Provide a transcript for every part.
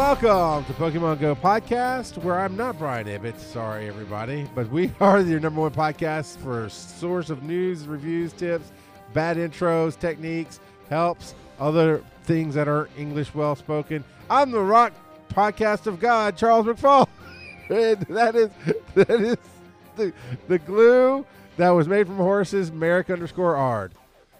Welcome to Pokemon Go Podcast, where I'm not Brian Ibbett. Sorry, everybody. But we are your number one podcast for source of news, reviews, tips, bad intros, techniques, helps, other things that aren't English well spoken. I'm the rock podcast of God, Charles McFall. And that is the glue that was made from horses, Merrick_Ard.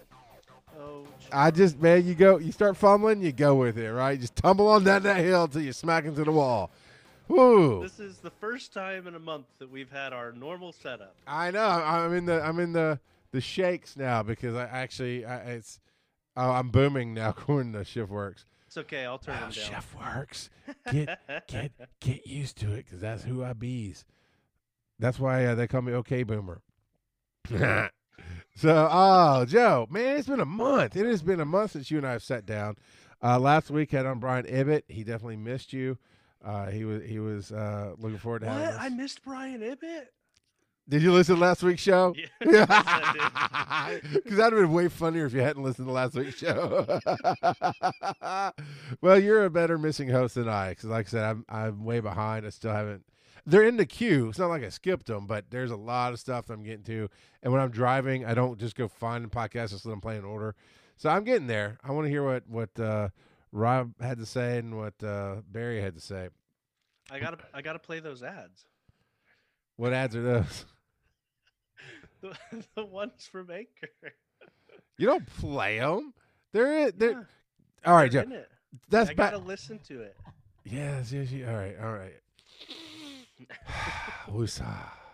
You start fumbling, you go with it, right? Just tumble on down that hill until you smack into the wall. Woo! This is the first time in a month that we've had our normal setup. I know. I'm in the shakes now because I'm booming now according to ShiftWorks. It's okay. I'll turn them down. ShiftWorks. Get used to it because that's who I bees. That's why they call me OK Boomer. So, Joe, man, it's been a month. It has been a month since you and I have sat down. Last week had on Brian Ibbett. He definitely missed you. He was looking forward to having us. I missed Brian Ibbett. Did you listen to last week's show? Yeah, yes, I did. Because that would have been way funnier if you hadn't listened to last week's show. Well, you're a better missing host than I. Because like I said, I'm way behind. I still haven't. They're in the queue. It's not like I skipped them, but there's a lot of stuff I'm getting to. And when I'm driving, I don't just go find a podcast, just let them play in order. So I'm getting there. I want to hear what Rob had to say and what Barry had to say. I gotta play those ads. What ads are those? The ones from Anchor. You don't play them. They're Yeah, all right, they're Joe. in it. That's I gotta listen to it. Yes. All right. Woosah.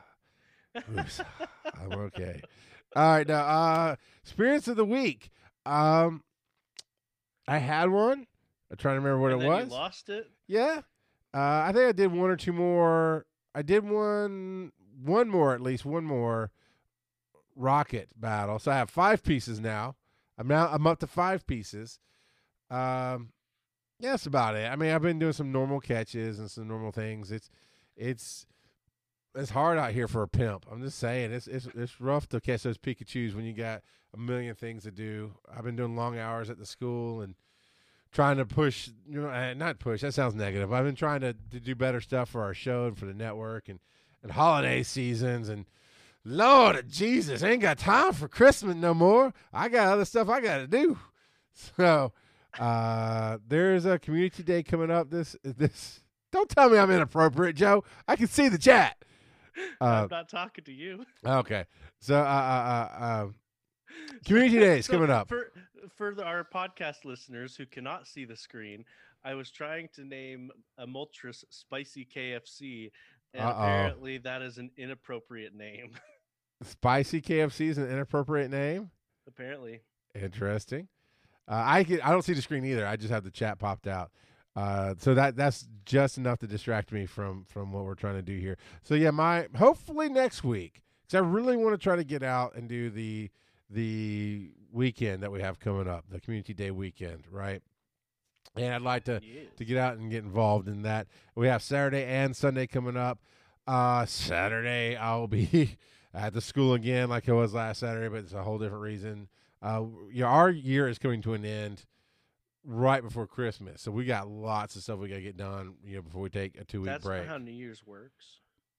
I'm okay. All right, now experience of the week. I had one. I'm trying to remember what And it then was. You lost it. Yeah. I think I did one or two more. I did one more, at least one more rocket battle. So I have 5 pieces now. I'm up to 5 pieces. Yeah, that's about it. I mean, I've been doing some normal catches and some normal things. It's hard out here for a pimp. I'm just saying, it's rough to catch those Pikachus when you got a million things to do. I've been doing long hours at the school and trying to push, not push, that sounds negative. I've been trying to do better stuff for our show and for the network and holiday seasons. And Lord Jesus, I ain't got time for Christmas no more. I got other stuff I got to do. So there's a community day coming up. This. Don't tell me I'm inappropriate, Joe. I can see the chat. I'm not talking to you. Okay. So community day is coming up. For our podcast listeners who cannot see the screen, I was trying to name a Moltres Spicy KFC, and apparently that is an inappropriate name. Spicy KFC is an inappropriate name? Apparently. Interesting. I don't see the screen either. I just have the chat popped out. So that's just enough to distract me from what we're trying to do here. So yeah, hopefully next week, because I really want to try to get out and do the weekend that we have coming up, the community day weekend, right? And I'd like to get out and get involved in that. We have Saturday and Sunday coming up. Saturday I'll be at the school again like I was last Saturday, but it's a whole different reason. Our year is coming to an end right before Christmas, so we got lots of stuff we got to get done, before we take a 2-week break. That's not how New Year's works.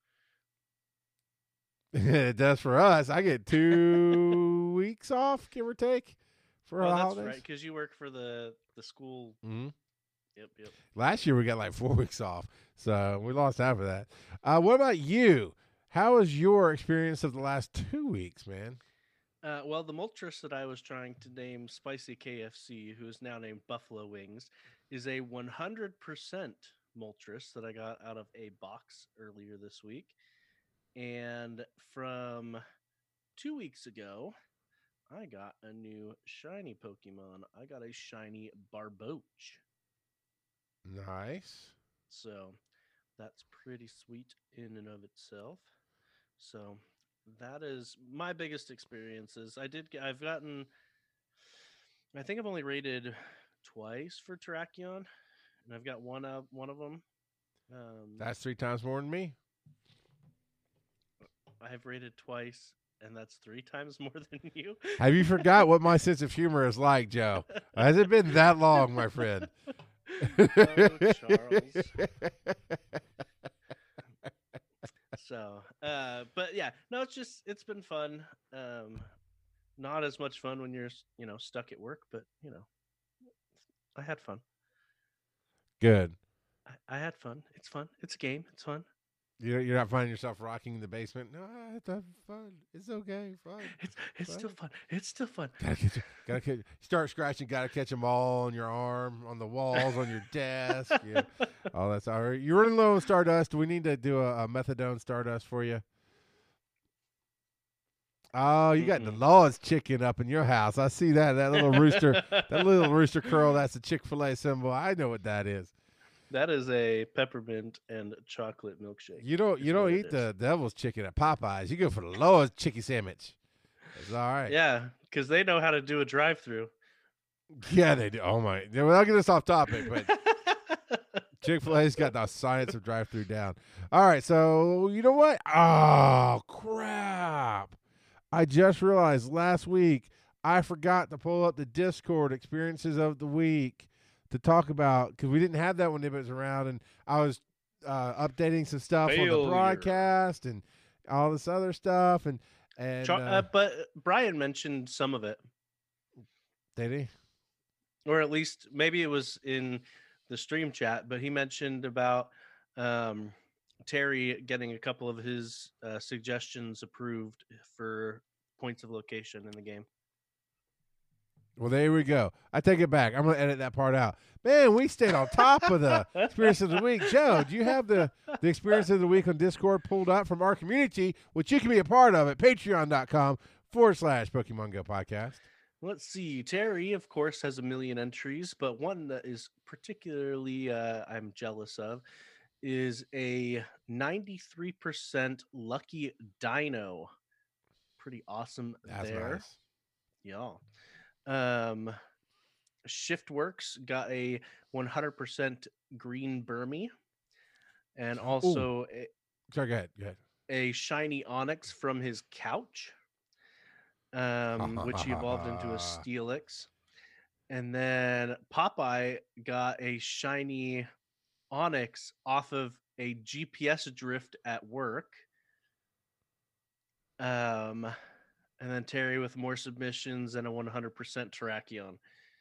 It does for us. I get 2 weeks off, give or take, for the holidays. That's right, because you work for the school. Mm-hmm. Yep. Last year we got like 4 weeks off, so we lost half of that. What about you? How was your experience of the last 2 weeks, man? Well, the Moltres that I was trying to name Spicy KFC, who is now named Buffalo Wings, is a 100% Moltres that I got out of a box earlier this week. And from 2 weeks ago, I got a new shiny Pokemon. I got a shiny Barboach. Nice. So that's pretty sweet in and of itself. So that is my biggest experiences. I think I've only rated twice for Terrakion, and I've got one of them. That's 3 times more than me. I have rated twice, and that's 3 times more than you. Have you forgot what my sense of humor is like, Joe? Has it been that long, my friend? Oh, Charles. So, but yeah, no, it's been fun. Not as much fun when you're stuck at work, but I had fun. Good. I had fun. It's fun. It's a game. It's fun. You're not finding yourself rocking in the basement. No, it's fun. It's okay. Fun. It's still fun. It's still fun. Gotta catch. Start scratching. Gotta catch them all on your arm, on the walls, on your desk. Yeah. All that's all right. You're running low on Stardust. Do we need to do a methadone Stardust for you? Oh, you got the Lord's chicken up in your house. I see that. That little rooster. That little rooster curl. That's a Chick-fil-A symbol. I know what that is. That is a peppermint and chocolate milkshake. You don't eat the devil's chicken at Popeyes. You go for the Lord's chicken sandwich. It's all right. Yeah, because they know how to do a drive-through. Yeah, they do. Oh my! Well, I'll get us off topic, but Chick-fil-A's got the science of drive-through down. All right, so you know what? Oh crap! I just realized last week I forgot to pull up the Discord experiences of the week to talk about because we didn't have that when it was around, and I was updating some stuff on the broadcast and all this other stuff, and but Brian mentioned some of it. Did he? Or at least maybe it was in the stream chat, but he mentioned about Terry getting a couple of his suggestions approved for points of location in the game. Well, there we go. I take it back. I'm going to edit that part out. Man, we stayed on top of the experience of the week. Joe, do you have the experience of the week on Discord pulled up from our community, which you can be a part of at patreon.com/Pokemon Go podcast? Let's see. Terry, of course, has a million entries, but one that is particularly I'm jealous of is a 93% Lucky Dino. Pretty awesome. That's there. Nice. Yeah. Shiftworks got a 100% green Burmy, and also sorry, go ahead. A shiny Onyx from his couch, which he evolved into a Steelix. And then Popeye got a shiny Onyx off of a GPS drift at work. And then Terry with more submissions and a 100% Terrakion.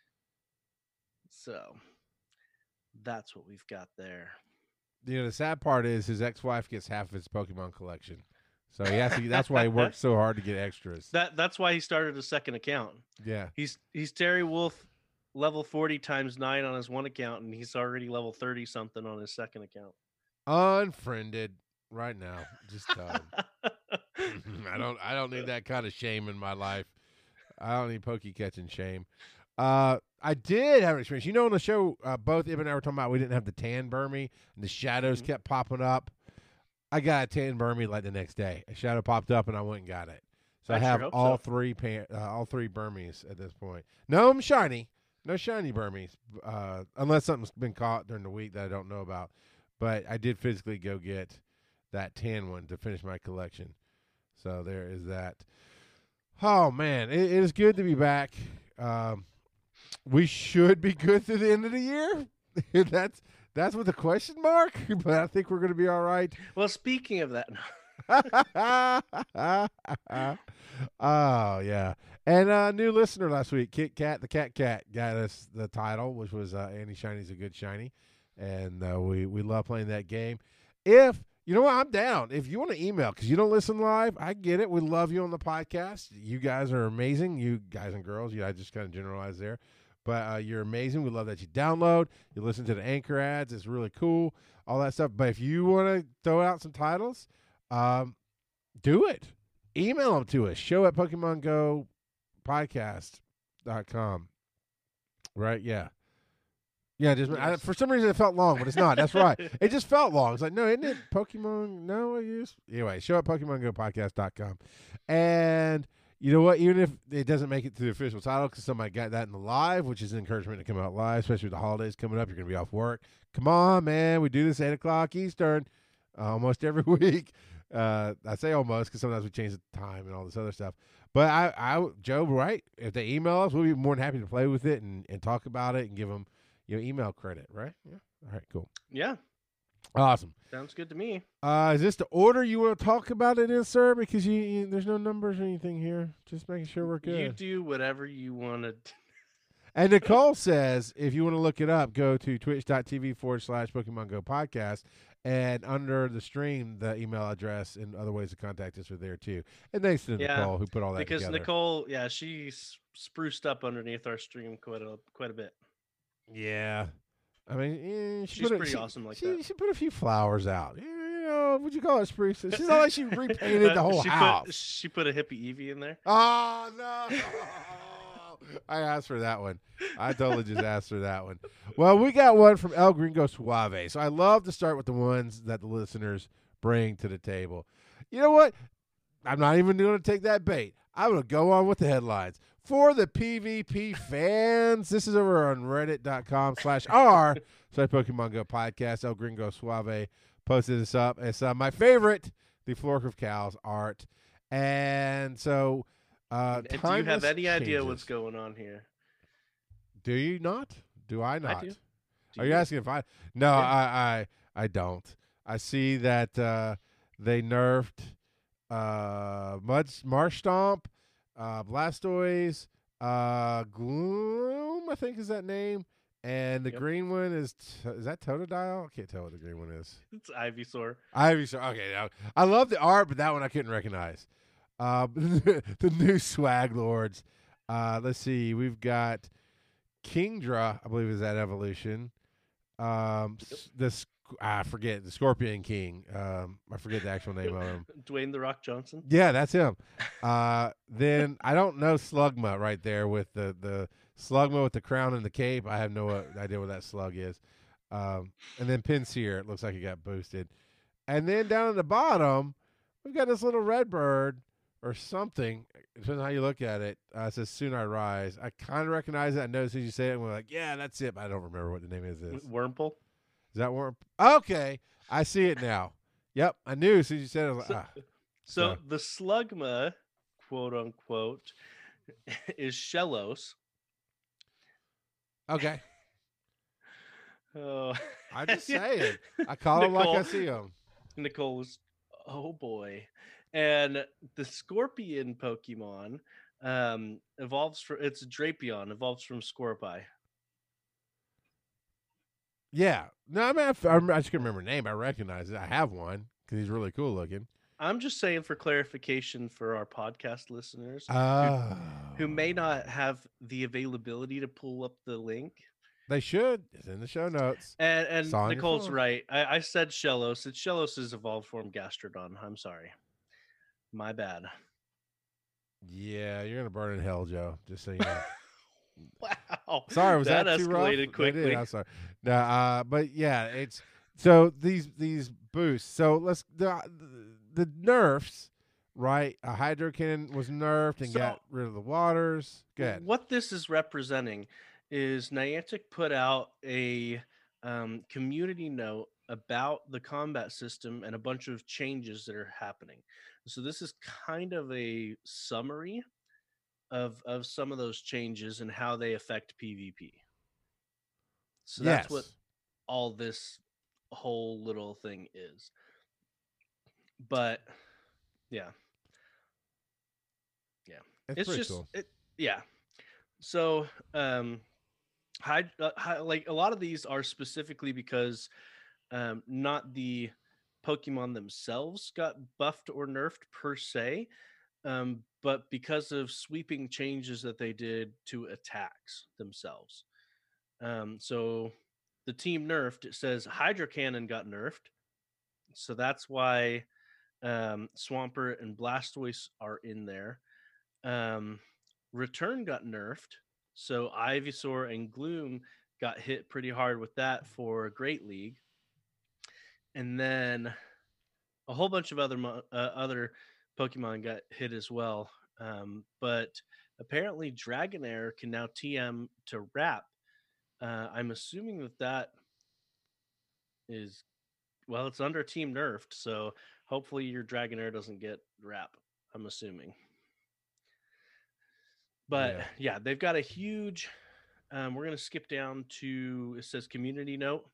So that's what we've got there. You know, the sad part is his ex-wife gets half of his Pokemon collection. So he has to, that's why he works so hard to get extras. That's why he started a second account. Yeah. He's Terry Wolf level 40 times 9 on his one account, and he's already level 30 something on his second account. Unfriended right now. Just done. I don't need that kind of shame in my life. I don't need pokey catching shame. I did have an experience. You know, on the show, both Ib and I were talking about we didn't have the tan Burmy, and the shadows kept popping up. I got a tan Burmy like the next day. A shadow popped up, and I went and got it. So I have all three Burmies at this point. No shiny Burmies, unless something's been caught during the week that I don't know about. But I did physically go get that tan one to finish my collection. So there is that. Oh, man, it is good to be back. We should be good through the end of the year. That's with a question mark, but I think we're going to be all right. Well, speaking of that. Oh, yeah. And a new listener last week, Kit Kat, the Cat got us the title, which was Andy Shiny's a good shiny. And we love playing that game. If you know what, I'm down. If you want to email, because you don't listen live, I get it. We love you on the podcast. You guys are amazing. You guys and girls. I just kind of generalize there. But you're amazing. We love that you download. You listen to the Anchor ads. It's really cool. All that stuff. But if you want to throw out some titles, do it. Email them to us. Show at PokemonGoPodcast.com. Right? Yeah. Yeah, just for some reason it felt long, but it's not. That's right. It just felt long. It's like, no, isn't it Pokemon? No, anyway, show at PokemonGoPodcast.com. And you know what? Even if it doesn't make it to the official title because somebody got that in the live, which is an encouragement to come out live, especially with the holidays coming up. You're going to be off work. Come on, man. We do this 8 o'clock Eastern almost every week. I say almost because sometimes we change the time and all this other stuff. But Joe, right? If they email us, we'll be more than happy to play with it and talk about it and give them email credit, right? Yeah. All right, cool. Yeah, Awesome. sounds good to me. Is this the order you want to talk about it in, sir? Because there's no numbers or anything here. Just making sure we're You good. do whatever you want to. And Nicole says, if you want to look it up, go to twitch.tv/Pokemon Go podcast. And under the stream, the email address and other ways to contact us are there too. And thanks to Yeah, Nicole who put all that because together. Nicole, yeah, she spruced up underneath our stream quite a bit. Yeah. I mean, She's pretty awesome like that. She put a few flowers out. Would you call it spruce? She's not like she repainted the whole house. She put a hippie Eevee in there. Oh, no. I asked for that one. I totally just asked for that one. Well, we got one from El Gringo Suave. So I love to start with the ones that the listeners bring to the table. You know what? I'm not even going to take that bait. I'm going to go on with the headlines. For the PvP fans, this is over on reddit.com/r/Pokemon Go podcast. El Gringo Suave posted this up. It's my favorite, the Flork Cows art. And so... and do you have any idea what's going on here? Do you not? Do I not? I do. Are you asking if I? No, yeah. I don't. I see that they nerfed Marshtomp, Blastoise, Gloom, I think is that name, and the green one is that Totodile? I can't tell what the green one is. It's Ivysaur. Ivysaur. Okay, now, I love the art, but that one I couldn't recognize. The new Swag Lords. Let's see. We've got Kingdra, I believe is that evolution. I forget the Scorpion King. I forget the actual name of him. Dwayne the Rock Johnson. Yeah, that's him. Then I don't know Slugma right there with the Slugma with the crown and the cape. I have no idea what that slug is. And then Pinsir, it looks like he got boosted. And then down at the bottom, we've got this little red bird or something. Depends on how you look at it. It says "Soon I Rise." I kind of recognize it. I know as soon as you say it, and we're like, "Yeah, that's it." But I don't remember what the name is. Wurmple. Is that Wurmple? Okay, I see it now. Yep, I knew as soon as you said it. I was like, So the Slugma, quote unquote, is Shellos. Okay. Oh, I'm just saying. I call him like I see him. Nicole was, oh boy. And the Scorpion Pokemon evolves from, it's Drapion, evolves from Scorpii. Yeah. No, I mean, I just can't remember the name. I recognize it. I have one because he's really cool looking. I'm just saying for clarification for our podcast listeners who may not have the availability to pull up the link. They should. It's in the show notes. And Nicole's right. I said Shellos. It's Shellos' evolved form Gastrodon. I'm sorry. My bad. Yeah, you're going to burn in hell, Joe. Just so you know. Wow. Sorry, was that too rough? Escalated quickly. I'm sorry. No, but yeah, it's so these boosts. So the nerfs, right? A Hydro Cannon was nerfed and got rid of the waters. Good. What this is representing is Niantic put out a community note about the combat system and a bunch of changes that are happening. So this is kind of a summary of some of those changes and how they affect PvP. So that's what all this whole little thing is. But yeah. It's just cool. Yeah. So like a lot of these are specifically because not the Pokemon themselves got buffed or nerfed per se, but because of sweeping changes that they did to attacks themselves. So the team nerfed, it says Hydro Cannon got nerfed. So that's why Swampert and Blastoise are in there. Return got nerfed. So Ivysaur and Gloom got hit pretty hard with that for Great League. And then a whole bunch of other Pokemon got hit as well. But apparently Dragonair can now TM to Wrap. I'm assuming that is, well, it's under Team Nerfed. So hopefully your Dragonair doesn't get Wrap, I'm assuming. But yeah, they've got a huge We're going to skip down to, it says community note.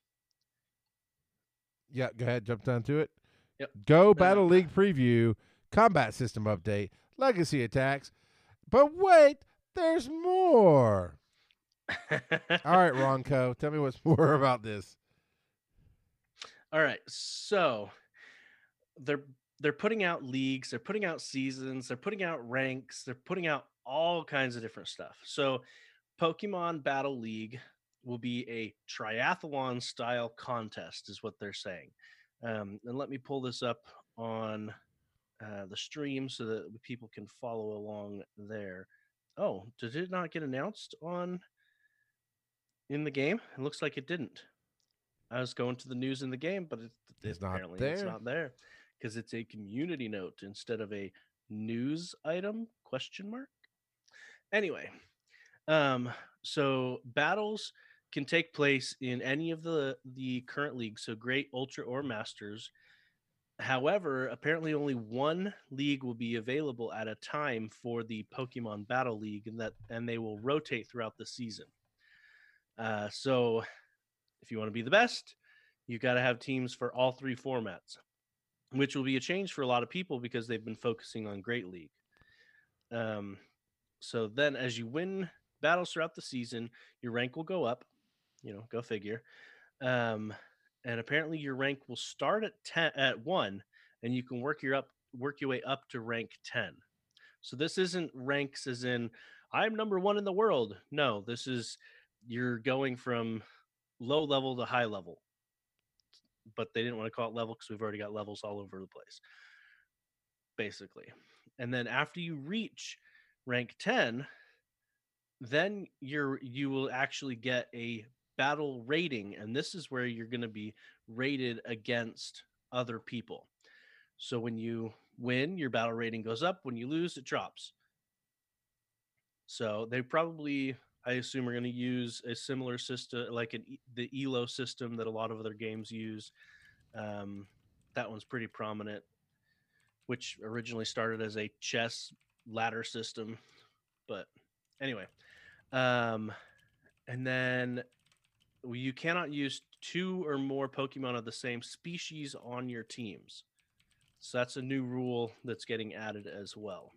Yeah, go ahead, jump down to it. Yep. Go Battle League preview, combat system update, legacy attacks. But wait, there's more. All right, Ronco, tell me what's more about this. All right, so they're putting out leagues, they're putting out seasons, they're putting out ranks, they're putting out all kinds of different stuff. So Pokemon Battle League will be a triathlon style contest, is what they're saying. And let me pull this up on the stream so that people can follow along there. Oh, did it not get announced on in the game? It looks like it didn't. I was going to the news in the game, but It's not apparently there. it's not there because it's a community note instead of a news item question mark. Anyway, so battles can take place in any of the current leagues, so Great, Ultra, or Masters. However, apparently only one league will be available at a time for the Pokemon Battle League, and they will rotate throughout the season. So if you want to be the best, you've got to have teams for all three formats, which will be a change for a lot of people because they've been focusing on Great League. So then as you win battles throughout the season, your rank will go up, go figure. And apparently your rank will start at 1 and you can work your way up to rank 10. So this isn't ranks as in I'm number 1 in the world. No, this is you're going from low level to high level. But they didn't want to call it level because we've already got levels all over the place, basically. And then after you reach rank 10, then you will actually get a battle rating, and this is where you're going to be rated against other people. So when you win, your battle rating goes up. When you lose, it drops. So they probably, I assume, are going to use a similar system like the ELO system that a lot of other games use. That one's pretty prominent, which originally started as a chess ladder system. But anyway, and then you cannot use 2 or more Pokemon of the same species on your teams. So that's a new rule that's getting added as well.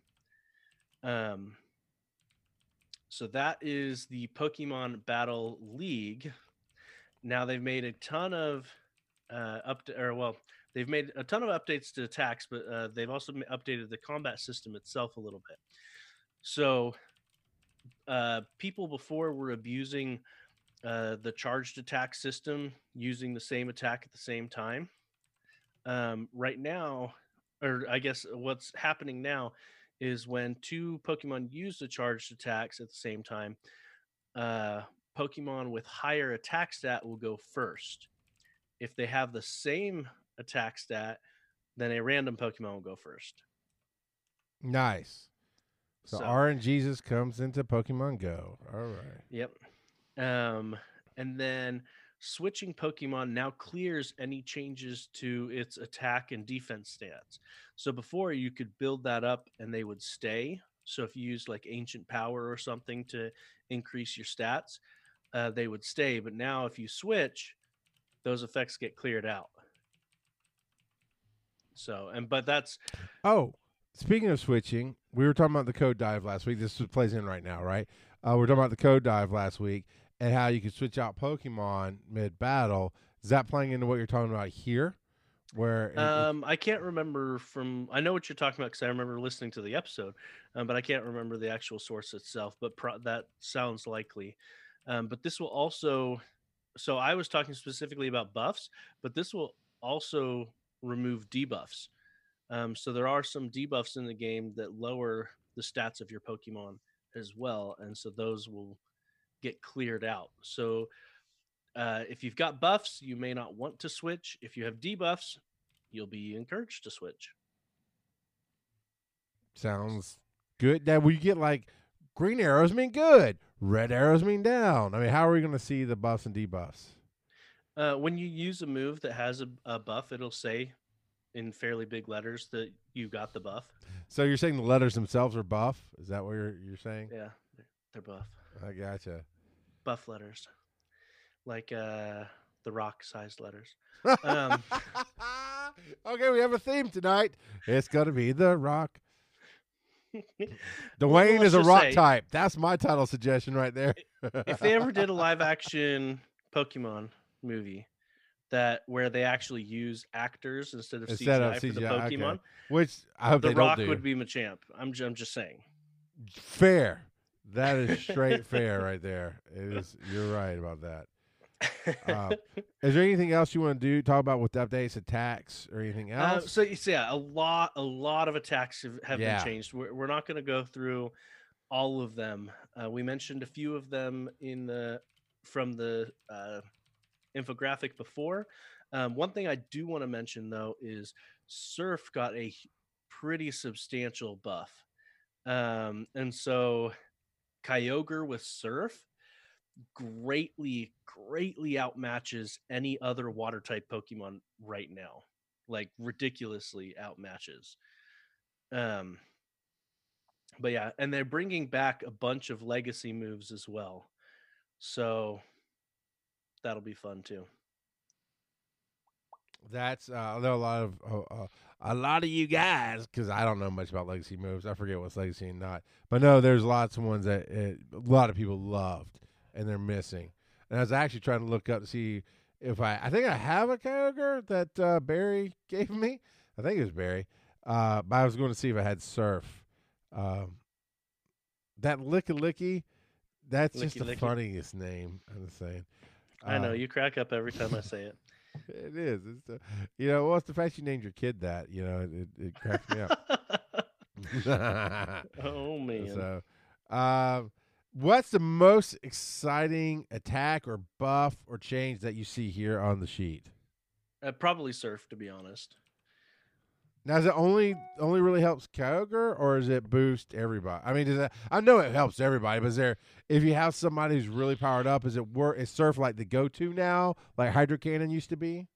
So that is the Pokemon Battle League. Now they've made a ton of they've made a ton of updates to attacks, but they've also updated the combat system itself a little bit. So people before were abusing the charged attack system, using the same attack at the same time. Right now, or I guess what's happening now is when 2 Pokemon use the charged attacks at the same time, Pokemon with higher attack stat will go first. If they have the same attack stat, then a random Pokemon will go first. Nice. So RNGesus comes into Pokemon Go. All right. Yep. And then switching Pokemon now clears any changes to its attack and defense stats. So before you could build that up and they would stay. So if you use like Ancient Power or something to increase your stats, they would stay. But now if you switch, those effects get cleared out. So, but that's... Oh, speaking of switching, we were talking about the code dive last week. This plays in right now, right? We're talking about the code dive last week and how you could switch out Pokemon mid-battle. Is that playing into what you're talking about here? Where I can't remember I know what you're talking about because I remember listening to the episode, but I can't remember the actual source itself, but that sounds likely. But this will also, so I was talking specifically about buffs, but this will also remove debuffs. So there are some debuffs in the game that lower the stats of your Pokemon as well, and so those will get cleared out. So if you've got buffs, you may not want to switch. If you have debuffs, you'll be encouraged to switch. Sounds good. Now, we get like green arrows mean good, red arrows mean down. I mean, how are we going to see the buffs and debuffs? When you use a move that has a buff, it'll say in fairly big letters that you got the buff. So you're saying the letters themselves are buff? Is that what you're saying? Yeah, they're buff. I gotcha. buff letters, like the rock sized letters. Um, Okay, we have a theme tonight. It's gonna be The Rock. well, Dwayne let's is a just rock say, type. That's my title suggestion right there. if they ever did a live action Pokemon movie that where they actually use actors instead of Instead of CGI for the CGI, okay. Pokemon, Which I hope The they don't Rock do. would be Machamp. I'm just saying. Fair. That is straight fair right there. It is. You're right about that. Is there anything else you want to do? Talk about with updates, attacks, or anything else? So yeah, a lot of attacks have Yeah. been changed. We're not going to go through all of them. We mentioned a few of them from the infographic before. One thing I do want to mention though is Surf got a pretty substantial buff, and so Kyogre with Surf greatly outmatches any other water type Pokemon right now, like ridiculously outmatches. But yeah, and they're bringing back a bunch of legacy moves as well, so that'll be fun too. That's I know a lot of you guys, because I don't know much about legacy moves. I forget what's legacy and not. But no, there's lots of ones that a lot of people loved and they're missing. And I was actually trying to look up to see if I think I have a Kyogre that Barry gave me. I think it was Barry. But I was going to see if I had Surf. That Licky, that's just the funniest name. I'm just saying. I know you crack up every time I say it. It is. It's well, it's the fact you named your kid that. It cracks me up. Oh man. So, what's the most exciting attack or buff or change that you see here on the sheet? Probably Surf, to be honest. Now, does it only really helps Kyogre, or does it boost everybody? I mean, I know it helps everybody, but if you have somebody who's really powered up, is Surf like the go-to now, like Hydro Cannon used to be?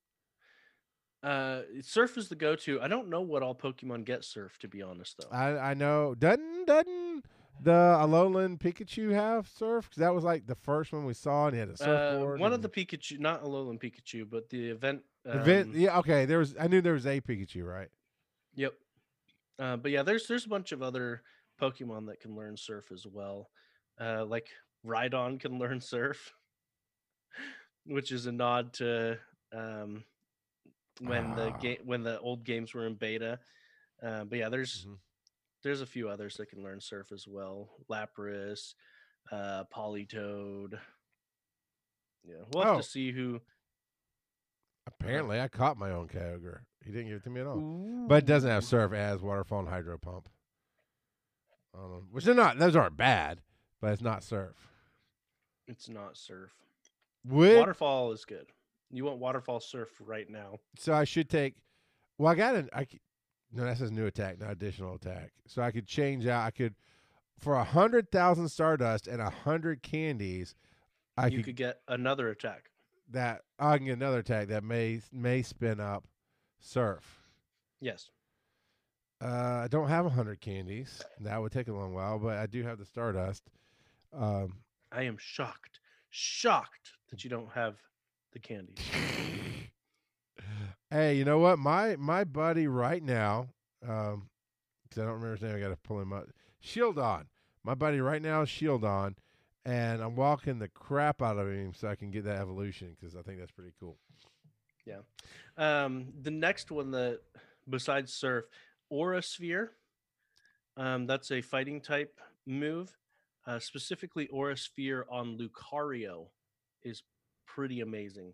Surf is the go-to. I don't know what all Pokemon get Surf, to be honest, though. I know. Doesn't the Alolan Pikachu have Surf? Because that was like the first one we saw, and he had a surfboard. One of the Pikachu, not Alolan Pikachu, but the event. Yeah, okay. I knew there was a Pikachu, right? Yep. But yeah, there's a bunch of other Pokemon that can learn Surf as well. Like Rhydon can learn Surf, which is a nod to when the old games were in beta. But yeah, there's a few others that can learn Surf as well. Lapras, Politoed. Yeah, we'll have to see who. Apparently, I caught my own Kyogre. He didn't give it to me at all. Ooh. But it doesn't have Surf. It has Waterfall and Hydro Pump. Which those aren't bad, but it's not Surf. It's not Surf. Waterfall is good. You want Waterfall Surf right now. So I should take. Well, no, that says new attack, not additional attack. So I could change out. I could, for 100,000 Stardust and 100 candies, you could get another attack. I can get another attack that may spin up Surf. Yes. I don't have 100 candies. That would take a long while, but I do have the Stardust. I am shocked that you don't have the candies. Hey, you know what? My buddy right now, because I don't remember his name, I got to pull him up. Shieldon. My buddy right now is Shieldon, and I'm walking the crap out of him so I can get that evolution because I think that's pretty cool. Yeah. The next one that besides Surf, Aura Sphere. That's a fighting type move. Specifically, Aura Sphere on Lucario is pretty amazing.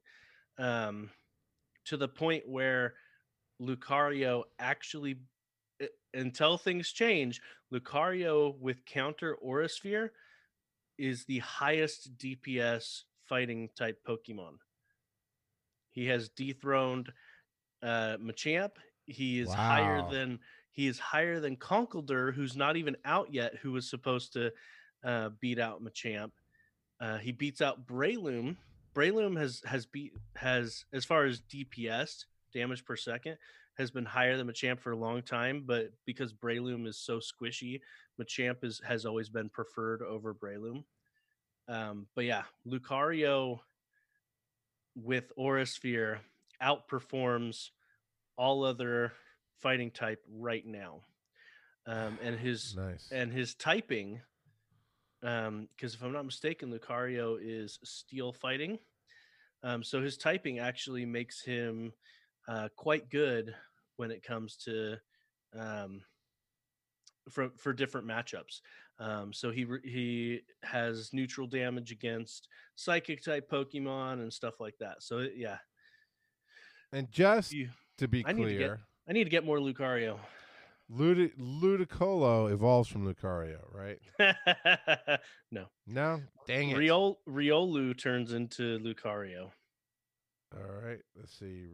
To the point where Lucario actually, until things change, Lucario with counter Aura Sphere is the highest DPS fighting type Pokemon. He has dethroned Machamp. He is higher than Conkeldurr, who's not even out yet, who was supposed to beat out Machamp. He beats out Breloom. Breloom has as far as DPS, damage per second, has been higher than Machamp for a long time, but because Breloom is so squishy, Machamp has always been preferred over Breloom. But yeah, Lucario with Aura Sphere outperforms all other fighting type right now. And his Nice. typing, because if I'm not mistaken, Lucario is steel fighting. So his typing actually makes him quite good when it comes to um, for different matchups. So he has neutral damage against psychic type Pokemon and stuff like that. So yeah, And just you, to be I need to get clear, more Lucario. Ludicolo evolves from Lucario, right? No, No? Dang it. Riolu turns into Lucario. All right. Let's see.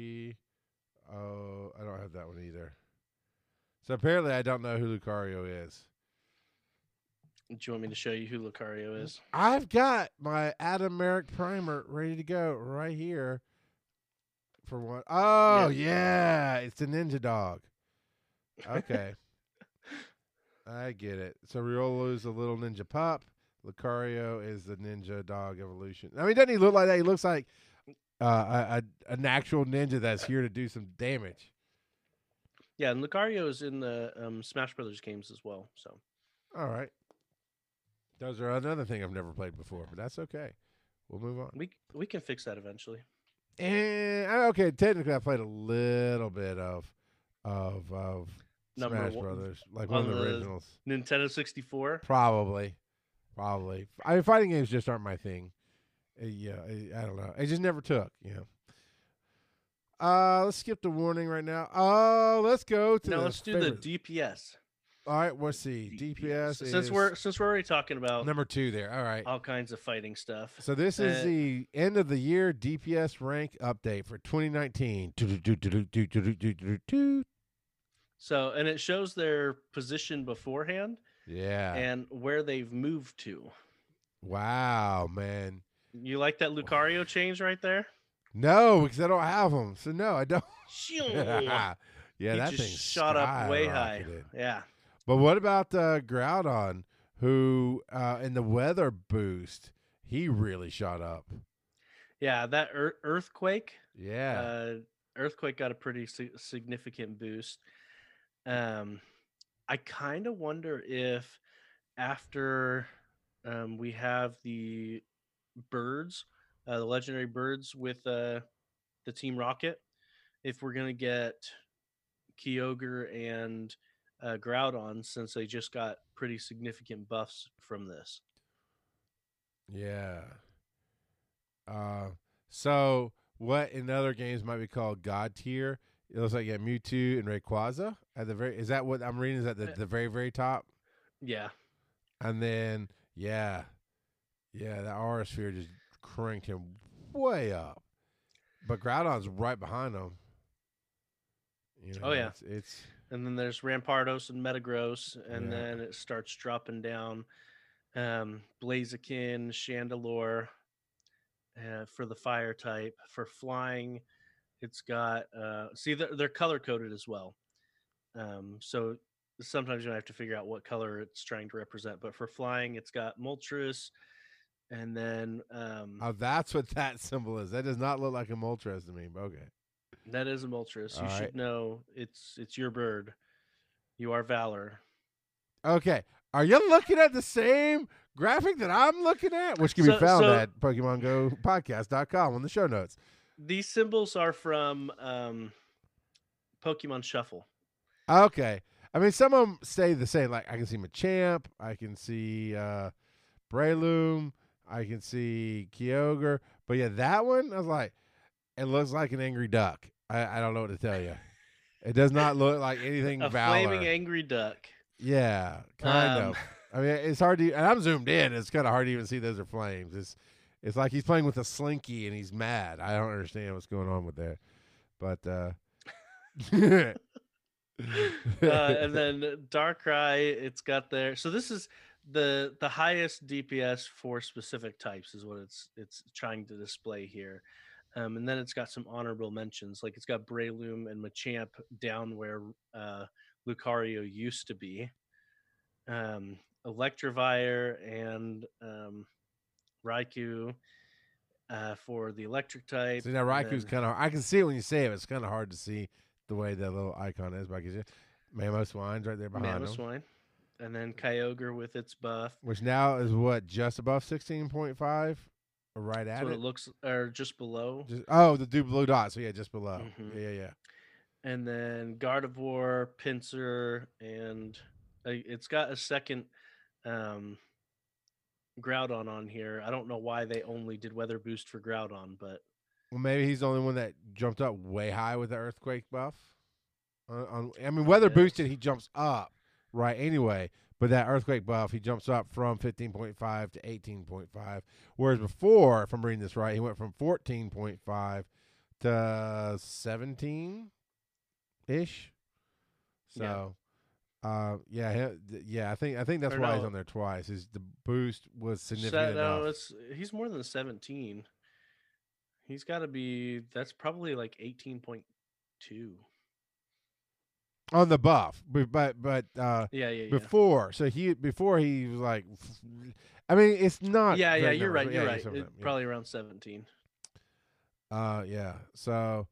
Oh, I don't have that one either. So apparently I don't know who Lucario is. Do you want me to show you who Lucario is? I've got my Adam Merrick primer ready to go right here. For what? Oh, yeah. It's the Ninja Dog. Okay. I get it. So Riolu's a little ninja pup. Lucario is the ninja dog evolution. I mean, doesn't he look like that? He looks like an actual ninja that's here to do some damage. Yeah, and Lucario is in the Smash Brothers games as well. So All right. Those are another thing I've never played before, but that's okay. We'll move on. we can fix that eventually. And okay, technically I played a little bit of Number Smash one Brothers, like one on of the the originals. Nintendo 64. Probably. I mean, fighting games just aren't my thing. Yeah, I don't know. It just never took. Let's skip the warning right now. Let's go to Now the let's do favorite. the DPS. All right, let's see. DPS is Since we're already talking about number 2 there. All right. all kinds of fighting stuff. So this is the end of the year DPS rank update for 2019. So, and it shows their position beforehand Yeah. and where they've moved to. Wow, man. You like that Lucario change right there? No, because I don't have them. So no, I don't. Yeah, Yeah, that just thing shot up way high. skyrocketed. Yeah. But what about Groudon, who in the weather boost, he really shot up. Yeah, that earthquake. Yeah. Earthquake got a pretty significant boost. I kind of wonder if after we have the birds, the legendary birds with the Team Rocket, if we're gonna get Kyogre and Groudon, since they just got pretty significant buffs from this. Yeah. So what in other games might be called God tier? It looks like you have Mewtwo and Rayquaza at the very. Is that what I'm reading? Is at the very very top? Yeah. And then yeah, that Aura Sphere just cranked him way up. But Groudon's right behind him. Oh yeah. It's and then there's Rampardos and Metagross, and Yeah. then it starts dropping down. Blaziken, Chandelure for the fire type. For flying, it's got see they're color coded as well. So sometimes you have to figure out what color it's trying to represent. But for flying, it's got Moltres, and then oh, that's what that symbol is. That does not look like a Moltres to me. But okay. that is a Moltres. All You right. should know it's your bird. You are Valor. Okay. Are you looking at the same graphic that I'm looking at? Which can be found at PokemonGoPodcast.com on the show notes. These symbols are from Pokemon Shuffle. Okay. I mean, some of them stay the same. Like, I can see Machamp. I can see Breloom. I can see Kyogre. But yeah, that one, I was like, it looks like an angry duck. I don't know what to tell you. It does not look like anything A Valor. flaming angry duck. Yeah, kind of. I mean, it's hard to, and I'm zoomed in. It's kind of hard to even see those are flames. It's like he's playing with a slinky and he's mad. I don't understand what's going on with that. But and then Darkrai, it's got there. So this is the highest DPS for specific types is what it's trying to display here. And then it's got some honorable mentions, like it's got Breloom and Machamp down where Lucario used to be. Electivire and Raikou for the electric type. See, now and Raikou's then kind of. I can see it when you say it. But it's kind of hard to see the way that little icon is. But I can see Mamoswine's right there behind them. Mamoswine. And then Kyogre with its buff. Which now is what, just above 16.5, or right That's at what it. it looks, or just below. The blue dot. So yeah, just below. Mhm. Yeah. And then Gardevoir, Pinsir, and it's got a second Groudon on here. I don't know why they only did Weather Boost for Groudon, but Well, maybe he's the only one that jumped up way high with the earthquake buff. I mean, weather boosted, he jumps up right anyway. But that earthquake buff, he jumps up from 15.5 to 18.5. Whereas before, if I'm reading this right, he went from 14.5 to 17 ish. So, I think that's Or why he's no. on there twice. Is the boost was significant no, enough. he's more than 17. He's got to be. That's probably like 18.2. On the buff, but Yeah. before, so before he was like, I mean, it's not. Yeah, great you're numbers, right. but You're yeah, right. something, Probably around 17. Yeah. So,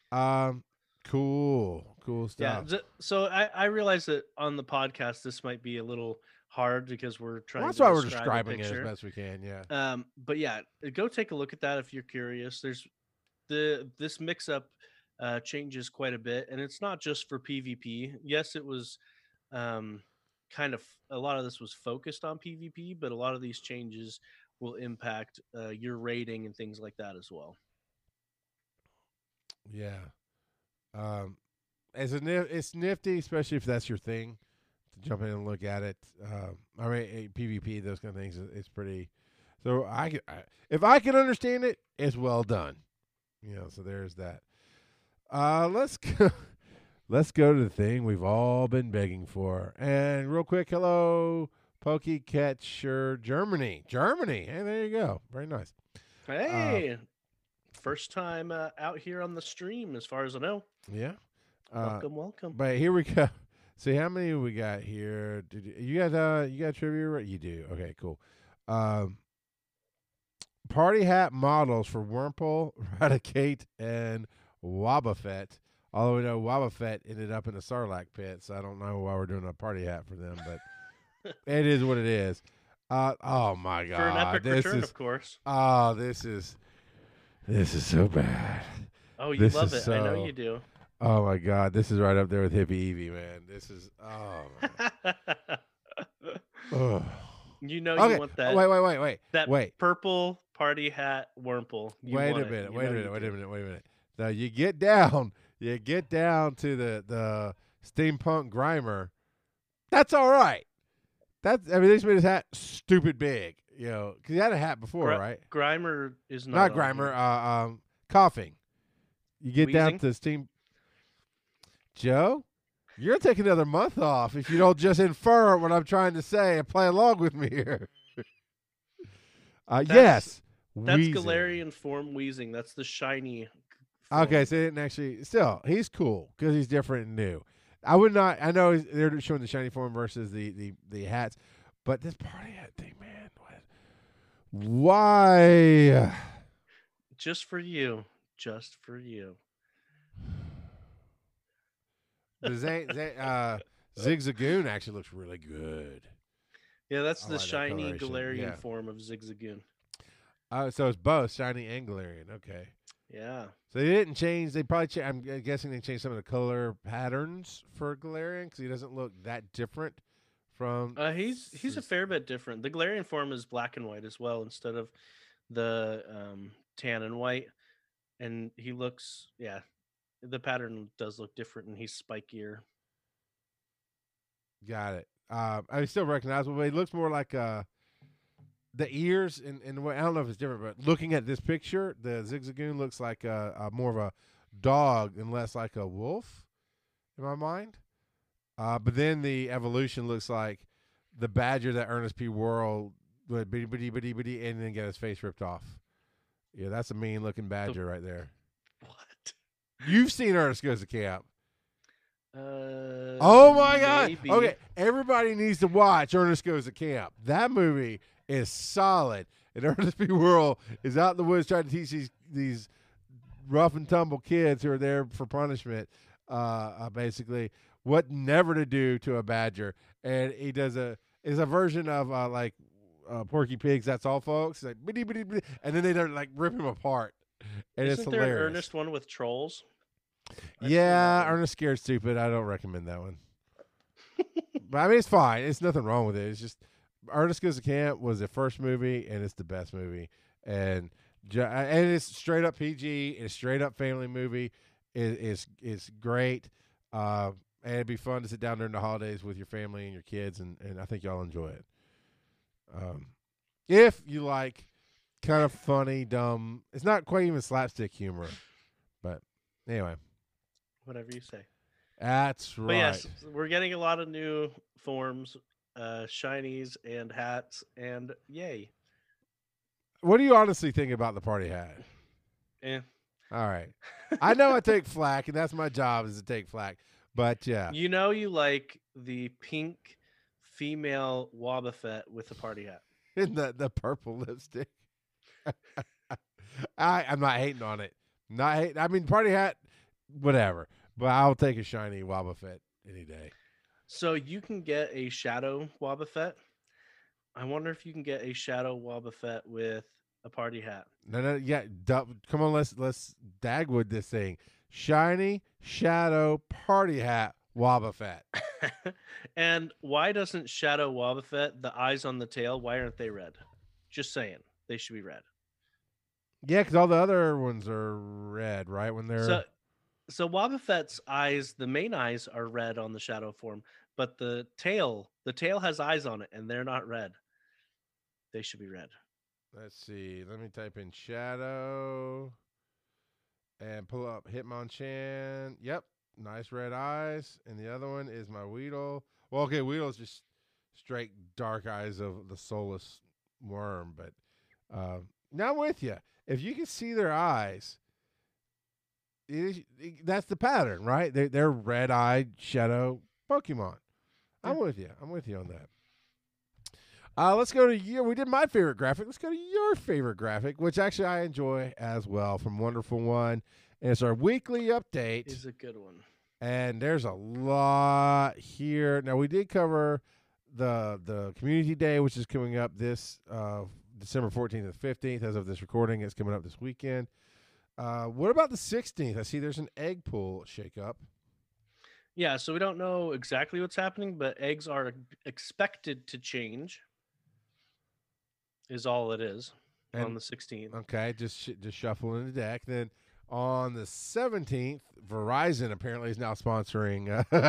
cool stuff. Yeah. So I realize that on the podcast this might be a little hard because we're trying. That's to why we're describe a describing it as picture. best we can. Yeah. But yeah, go take a look at that if you're curious. There's this mix up changes quite a bit, and it's not just for PvP. Yes, it was kind of a lot of this was focused on PvP, but a lot of these changes will impact your rating and things like that as well. Yeah. It's nifty, especially if that's your thing, to jump in and look at it. I mean, PvP, those kind of things, it's pretty. So if I can understand it, it's well done. So there's that. Let's go. Let's go to the thing we've all been begging for. And real quick, hello, Pokecatcher Germany. Hey, there you go. Very nice. Hey, first time out here on the stream, as far as I know. Yeah. Welcome. But here we go. See how many we got here. You got trivia, right? You do. Okay, cool. Party hat models for Wurmple, Raticate, and Wobbuffet. Although we know Wobbuffet ended up in the Sarlacc pit, so I don't know why we're doing a party hat for them, but it is what it is. Oh my god! For an epic return, of course. Oh, this is so bad. Oh, you love it. I know you do. Oh my god, this is right up there with Hippie Eevee, man. This is oh. You know okay. you want that. Wait. That purple party hat Wurmple. Wait a minute. Now you get down to the steampunk Grimer. That's all right. They just made his hat stupid big, because he had a hat before, right? Grimer is not Grimer. Coughing. You get down to steam. Joe, you're gonna take another month off if you don't just infer what I'm trying to say and play along with me here. Yes. That's wheezing. Galarian form Wheezing. That's the shiny. Okay, so they didn't actually. Still, he's cool because he's different and new. I would not. I know they're showing the shiny form versus the hats, but this party hat thing, man. Why? Just for you. The Zigzagoon actually looks really good. Yeah, that's the shiny Galarian form of Zigzagoon. So it's both shiny and Galarian. Okay. Yeah. So they didn't change. They probably. I'm guessing they changed some of the color patterns for Galarian because he doesn't look that different from. He's a fair bit different. The Galarian form is black and white as well instead of the tan and white, and he looks. Yeah, the pattern does look different, and he's spikier. Got it. I still recognizable, but he looks more like the ears in the way. I don't know if it's different, but looking at this picture, the Zigzagoon looks like a more of a dog and less like a wolf in my mind. But then the evolution looks like the badger that Ernest P. Worrell would bitty and then get his face ripped off. Yeah, that's a mean looking badger right there. What? You've seen Ernest Goes to Camp. Oh my god. Maybe. Okay, everybody needs to watch Ernest Goes to Camp. That movie is solid. And Ernest P. Worrell is out in the woods trying to teach these rough and tumble kids who are there for punishment, basically, what never to do to a badger. And he does a version of Porky Pig's That's All Folks. Like, bitty, bitty, bitty, and then they like rip him apart. And Isn't it's there an hilarious. Ernest one with trolls? Yeah, Ernest Scared Stupid. I don't recommend that one. But I mean, it's fine. It's nothing wrong with it. It's just Ernest Goes to Camp was the first movie, and it's the best movie. And it's straight up PG. It's straight up family movie. It's great. And it'd be fun to sit down during the holidays with your family and your kids, and I think y'all enjoy it. If you like kind of funny, dumb, it's not quite even slapstick humor, but anyway. Whatever you say. That's right. But yes, we're getting a lot of new forms, shinies and hats, and yay. What do you honestly think about the party hat? All right. I know I take flack, and that's my job is to take flack. But yeah. You know you like the pink female Wobbuffet with the party hat. And the purple lipstick. I'm not hating on it. Not hating. I mean, party hat, whatever. But I'll take a shiny Wobbuffet any day. So you can get a shadow Wobbuffet. I wonder if you can get a shadow Wobbuffet with a party hat. No, yeah. Come on, let's Dagwood this thing. Shiny shadow party hat Wobbuffet. And why doesn't Shadow Wobbuffet, the eyes on the tail, why aren't they red? Just saying, they should be red. Yeah, because all the other ones are red, right? When they're so Wobbuffet's eyes, the main eyes are red on the shadow form, but the tail has eyes on it, and they're not red. They should be red. Let's see. Let me type in shadow and pull up Hitmonchan. Yep. Nice red eyes. And the other one is my Weedle. Well, okay, Weedle's just straight dark eyes of the soulless worm. But now I'm with you. If you can see their eyes, that's the pattern, right? They're red-eyed shadow Pokemon. I'm with you. I'm with you on that. Let's go to you. We did my favorite graphic. Let's go to your favorite graphic, which actually I enjoy as well, from Wonderful One. And it's our weekly update. It's a good one. And there's a lot here. Now, we did cover the Community Day, which is coming up this December 14th and 15th. As of this recording, it's coming up this weekend. What about the 16th? I see there's an egg pool shakeup. Yeah, so we don't know exactly what's happening, but eggs are expected to change. Is all it is on the 16th. Okay, just shuffling the deck. Then on the 17th, Verizon apparently is now sponsoring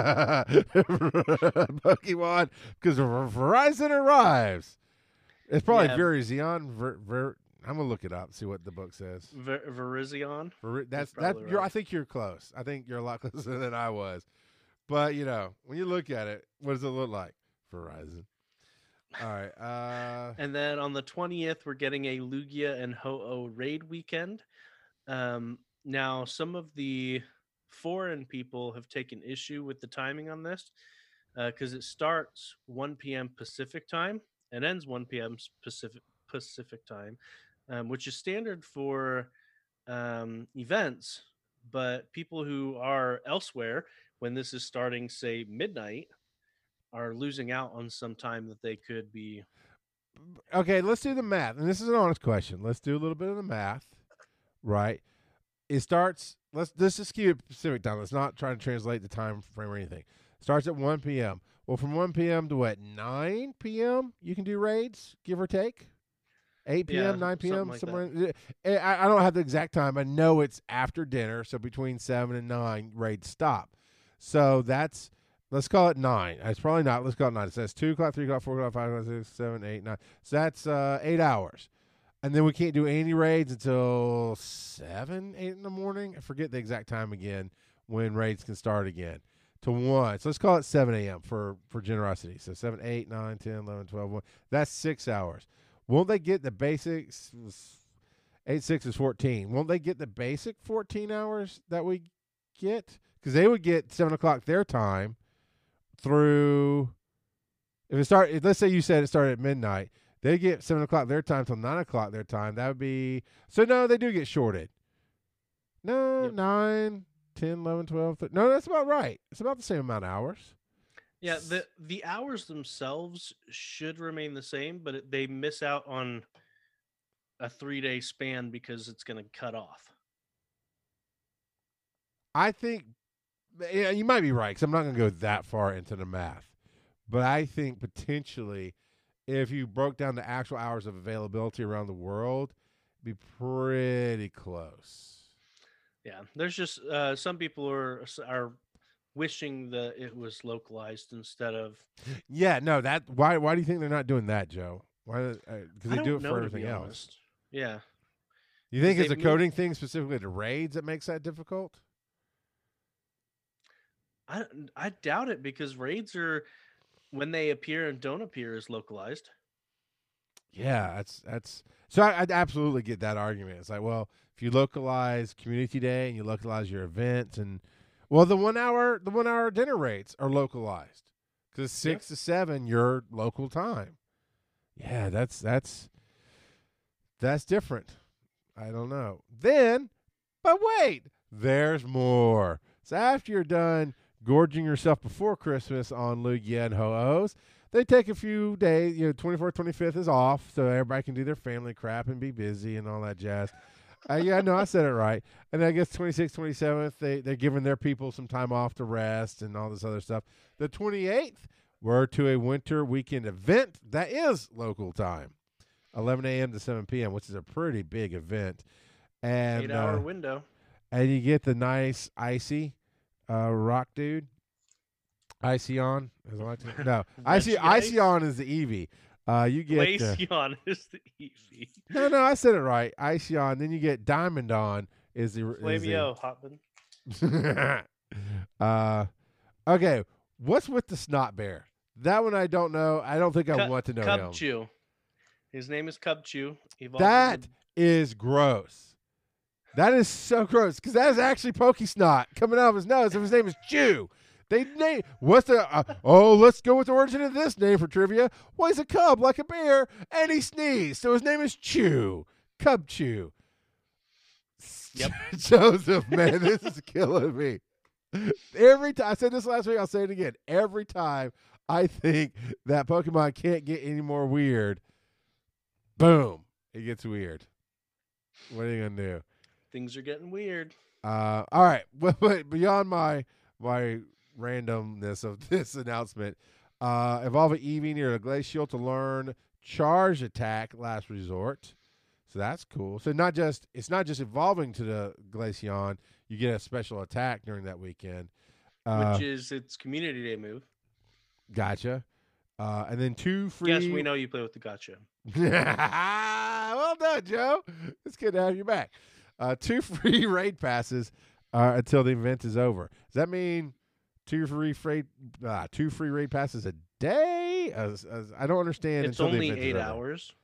Pokemon because Verizon arrives. It's probably Virizion. I'm gonna look it up, see what the book says. Virizion. That's right. I think you're close. I think you're a lot closer than I was. But when you look at it, what does it look like? Verizon. All right. And then on the 20th, we're getting a Lugia and Ho-Oh raid weekend. Now, some of the foreign people have taken issue with the timing on this because it starts 1 p.m. Pacific time and ends 1 p.m. Pacific time, which is standard for events. But people who are elsewhere, when this is starting, say, midnight, are losing out on some time that they could be. Okay, let's do the math. And this is an honest question. Let's do a little bit of the math, right? It starts, let's just keep it Pacific time. Let's not try to translate the time frame or anything. It starts at 1 p.m. Well, from 1 p.m. to what, 9 p.m. you can do raids, give or take? 8 p.m., 9 p.m., like somewhere. I don't have the exact time. I know it's after dinner, so between 7 and 9, raids stop. So let's call it 9. It's probably not. Let's call it 9. It says 2 o'clock, 3 o'clock, 4 o'clock, 5 o'clock, 6, 7, 8, 9. So that's 8 hours. And then we can't do any raids until 7, 8 in the morning. I forget the exact time again when raids can start again. To 1. So let's call it 7 a.m. for generosity. So 7, 8, 9, 10, 11, 12, 1. That's 6 hours. Won't they get the basics? 8, 6 is 14. Won't they get the basic 14 hours that we get? Because they would get 7 o'clock their time through. Let's say you said it started at midnight. They get 7 o'clock their time till 9 o'clock their time. That would be so. No, they do get shorted. No, Yep. 9, 10, 11, 12. No, that's about right. It's about the same amount of hours. Yeah, the hours themselves should remain the same, but they miss out on a 3-day span because it's going to cut off. I think yeah, you might be right because I'm not going to go that far into the math. But I think potentially if you broke down the actual hours of availability around the world, it'd be pretty close. Yeah, there's just some people are wishing that it was localized instead of. Yeah, no, that why do you think they're not doing that, Joe? Why? Because I they do don't it know, for to everything be else. honest. Yeah, You think 'cause it's a they've coding moved. thing specifically to raids that makes that difficult? I doubt it because raids are when they appear and don't appear is localized. Yeah, that's so I'd absolutely get that argument. It's like, well, if you localize community day and you localize your events and well, the 1 hour dinner rates are localized because Yeah. 6 to 7 your local time. Yeah, that's different. I don't know. Then, but wait, there's more. So after you're done gorging yourself before Christmas on Lugia and Ho-Ohs, they take a few days, 24th, 25th is off, so everybody can do their family crap and be busy and all that jazz. Yeah, no, I said it right. And I guess 26th, 27th, they're giving their people some time off to rest and all this other stuff. The 28th, we're to a winter weekend event that is local time, 11 a.m. to 7 p.m., which is a pretty big event. And 8-hour window. and you get the nice icy rock dude. Iceon is what no Reggie Ice? Iceon is the Eevee. You get Glaceon is the Eevee. no I said it right. Iceon. Then you get Diamondon is the Flameo Hotman. Okay, what's with the snot bear? That one I don't know. I don't think I want to know him. Cubchoo. His name is Cubchoo. That is gross. That is so gross because that is actually Pokesnot coming out of his nose. If his name is Chew, they name what's the? Let's go with the origin of this name for trivia. Well, he's a cub like a bear, and he sneezed, so his name is Chew. Cub Chew. Yep. Joseph, man, this is killing me. Every time I said this last week, I'll say it again. Every time I think that Pokemon can't get any more weird, boom, it gets weird. What are you gonna do? Things are getting weird. All right. But beyond my randomness of this announcement, evolve an Eevee near a Glacial to learn Charge Attack Last Resort. So that's cool. So it's not just evolving to the Glaceon. You get a special attack during that weekend, which is its Community Day move. Gotcha. And then 2 free. Yes, we know you play with the gotcha. Well done, Joe. It's good to have you back. 2 free raid passes until the event is over. Does that mean 2 free raid passes a day? I don't understand. It's until only the event 8 is over. hours.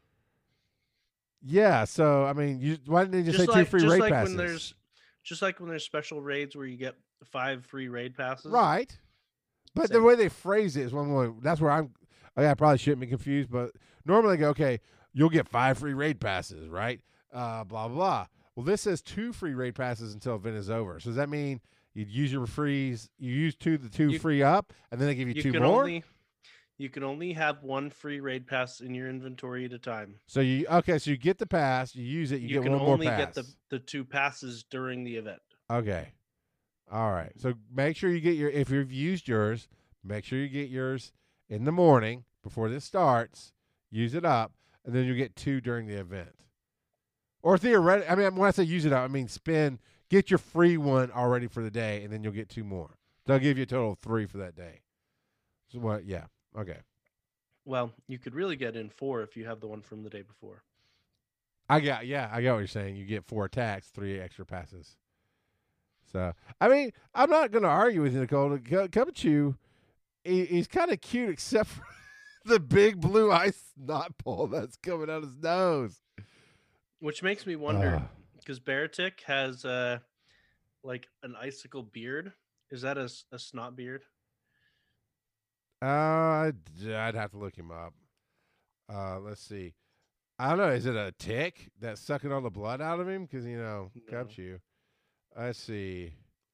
Yeah, so I mean, why didn't they just say 2 free raid passes? Just like when there's special raids where you get 5 free raid passes. Right. But the way they phrase it is one way. That's where I probably shouldn't be confused, but normally I go, okay, you'll get 5 free raid passes, right? Blah, blah. Well, this says 2 free raid passes until event is over. So does that mean you'd use your frees, you use the two free up, and then they give you 2 more? You can only have 1 free raid pass in your inventory at a time. So you get the pass, you use it, you get one more pass. You can only get the 2 passes during the event. Okay. All right. So make sure you get if you've used yours, make sure you get yours in the morning before this starts. Use it up, and then you get 2 during the event. Or theoretically, I mean, when I say use it up, I mean get your free one already for the day, and then you'll get 2 more. They'll give you a total of 3 for that day. So what? Yeah. Okay. Well, you could really get in 4 if you have the one from the day before. I got what you're saying. You get 4 attacks, 3 extra passes. So, I mean, I'm not going to argue with you, Nicole. Cubchoo, he's kind of cute except for the big blue ice snot ball that's coming out his nose. Which makes me wonder, because Beartic has like an icicle beard. Is that a snot beard? I'd have to look him up. Let's see. I don't know. Is it a tick that's sucking all the blood out of him? Because No. Cubchew. Let's see.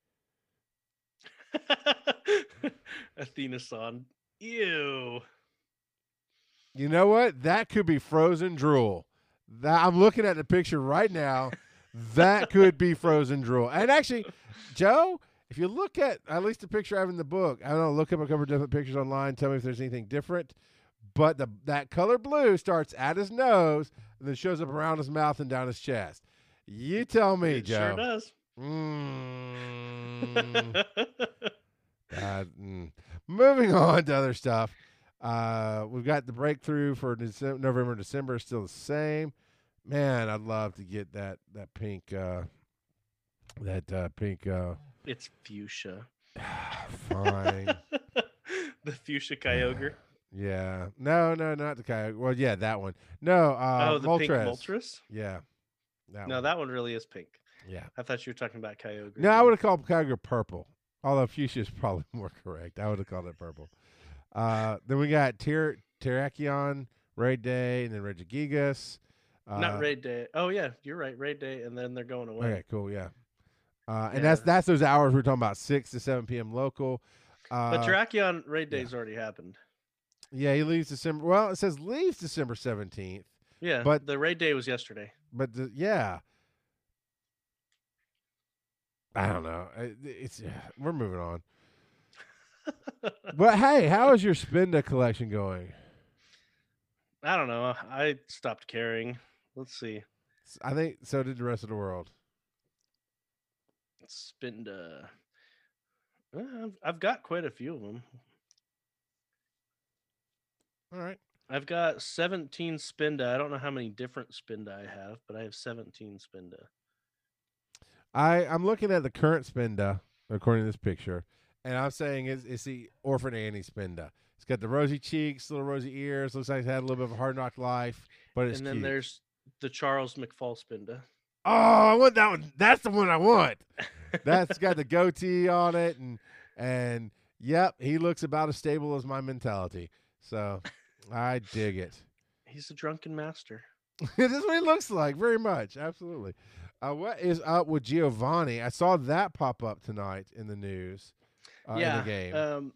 Athena San. Ew. You know what? That could be frozen drool. I'm looking at the picture right now. That could be frozen drool. And actually, Joe, if you look at least the picture I have in the book, I don't know, look up a couple of different pictures online. Tell me if there's anything different. But that color blue starts at his nose and then shows up around his mouth and down his chest. You tell me, It Joe. sure does. Moving on to other stuff. We've got the breakthrough for November and December still the same. Man, I'd love to get that pink pink It's fuchsia. fine. The fuchsia Kyogre. Yeah. No, not the Kyogre. Well, yeah, that one. No, The Moltres. pink Moltres? Yeah. No, that one really is pink. Yeah. I thought you were talking about Kyogre. No, I would have called Kyogre purple. Although fuchsia is probably more correct. I would have called it purple. Then we got Terrakion, Raid Day, and then Regigigas. Not Raid Day. Oh yeah, you're right. Raid Day, and then they're going away. Okay, cool, yeah. And Yeah. that's those hours we're talking about, 6 to 7 p.m. local. But Terrakion Raid Day's already happened. Yeah, he leaves December. Well, it says leaves December 17th. Yeah, but the Raid Day was yesterday. But yeah, I don't know. We're moving on. But hey, how is your Spinda collection going? I don't know. I stopped caring. Let's see. I think so did the rest of the world. Spinda. I've got quite a few of them. All right. I've got 17 Spinda. I don't know how many different Spinda I have, but I have 17 Spinda. I'm looking at the current Spinda, according to this picture, and I'm saying it's the Orphan Annie Spinda. It's got the rosy cheeks, little rosy ears. Looks like it's had a little bit of a hard knock life, but it's And then cute. there's the Charles McFall Spinda. Oh, I want that one. That's the one I want. That's got the goatee on it, and yep, he looks about as stable as my mentality. So I dig it. He's a drunken master. This is what he looks like, very much. Absolutely. What is up with Giovanni? I saw that pop up tonight in the news. In the game.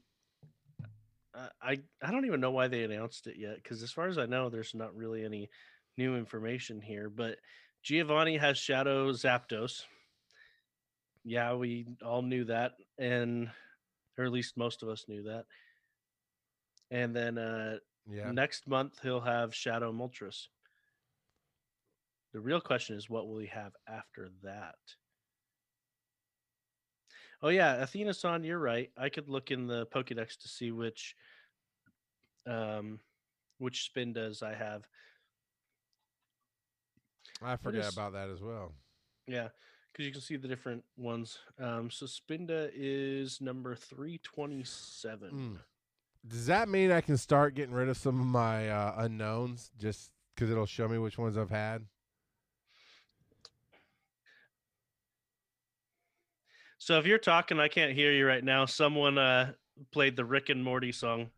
I don't even know why they announced it yet, because as far as I know, there's not really any new information here. But Giovanni has Shadow Zapdos. Yeah, we all knew that, or at least most of us knew that. And then next month he'll have Shadow Moltres. The real question is, what will he have after that? Oh yeah, Athena-san, you're right. I could look in the Pokédex to see which Spindas I have. I forget about that as well. Yeah, because you can see the different ones. So Spinda is number 327. Does that mean I can start getting rid of some of my unknowns just because it'll show me which ones I've had? So if you're talking, I can't hear you right now. Someone played the Rick and Morty song.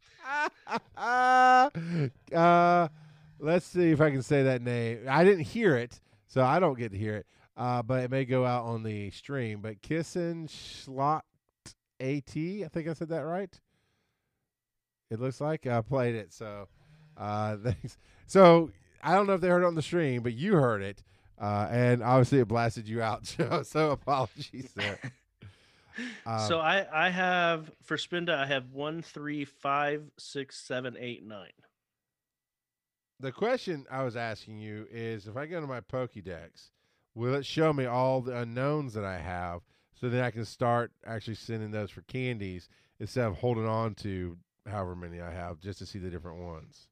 Let's see if I can say that name. I didn't hear it, so I don't get to hear it. But it may go out on the stream. But Kissin Schlott AT, I think I said that right. It looks like I played it. So thanks. So I don't know if they heard it on the stream, but you heard it. And obviously it blasted you out, Joe. So apologies there. So I have, for Spinda, I have 1, 3, 5, 6, 7, 8, 9. The question I was asking you is, if I go to my Pokédex, will it show me all the unknowns that I have, so then I can start actually sending those for candies instead of holding on to however many I have just to see the different ones?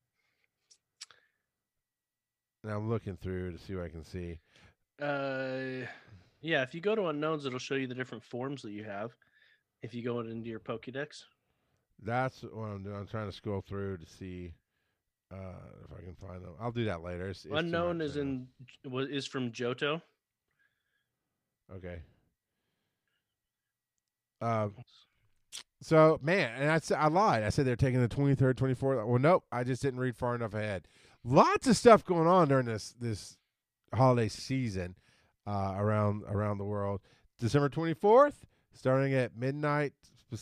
And I'm looking through to see what I can see. Yeah, if you go to unknowns, it'll show you the different forms that you have. If you go into your Pokédex, that's what I'm doing. I'm trying to scroll through to see if I can find them. I'll do that later. It's unknown is from Johto. Okay. So, man, and I lied. I said they're taking the 23rd, 24th. Well, nope. I just didn't read far enough ahead. Lots of stuff going on during this holiday season around the world. December 24th, starting at midnight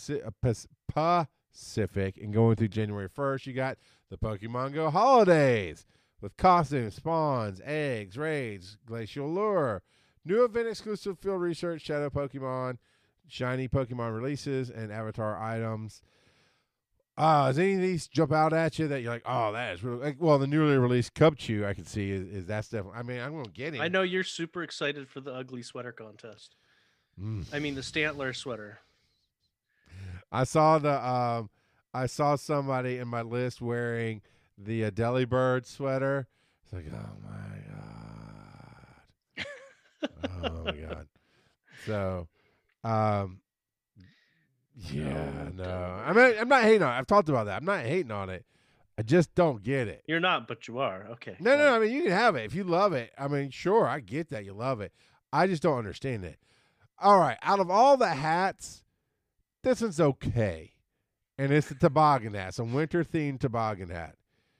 Pacific and going through January 1st, you got the Pokemon Go holidays with costumes, spawns, eggs, raids, glacial lure, new event exclusive field research, shadow Pokemon, shiny Pokemon releases, and avatar items. Does any of these jump out at you that you're like, oh, that is really well? The newly released Cubchoo, I can see is that's definitely. I mean, I'm gonna get him. I know you're super excited for the ugly sweater contest. Mm. I mean, the Stantler sweater. I saw somebody in my list wearing the Delibird sweater. It's like, oh my god, oh my god. So, yeah, no. I mean, I'm not hating on it. I've talked about that. I'm not hating on it. I just don't get it. You're not, but you are. Okay. No. I mean, you can have it if you love it. I mean, sure, I get that you love it. I just don't understand it. All right, out of all the hats, this one's okay, and it's the toboggan hat, some winter themed toboggan hat.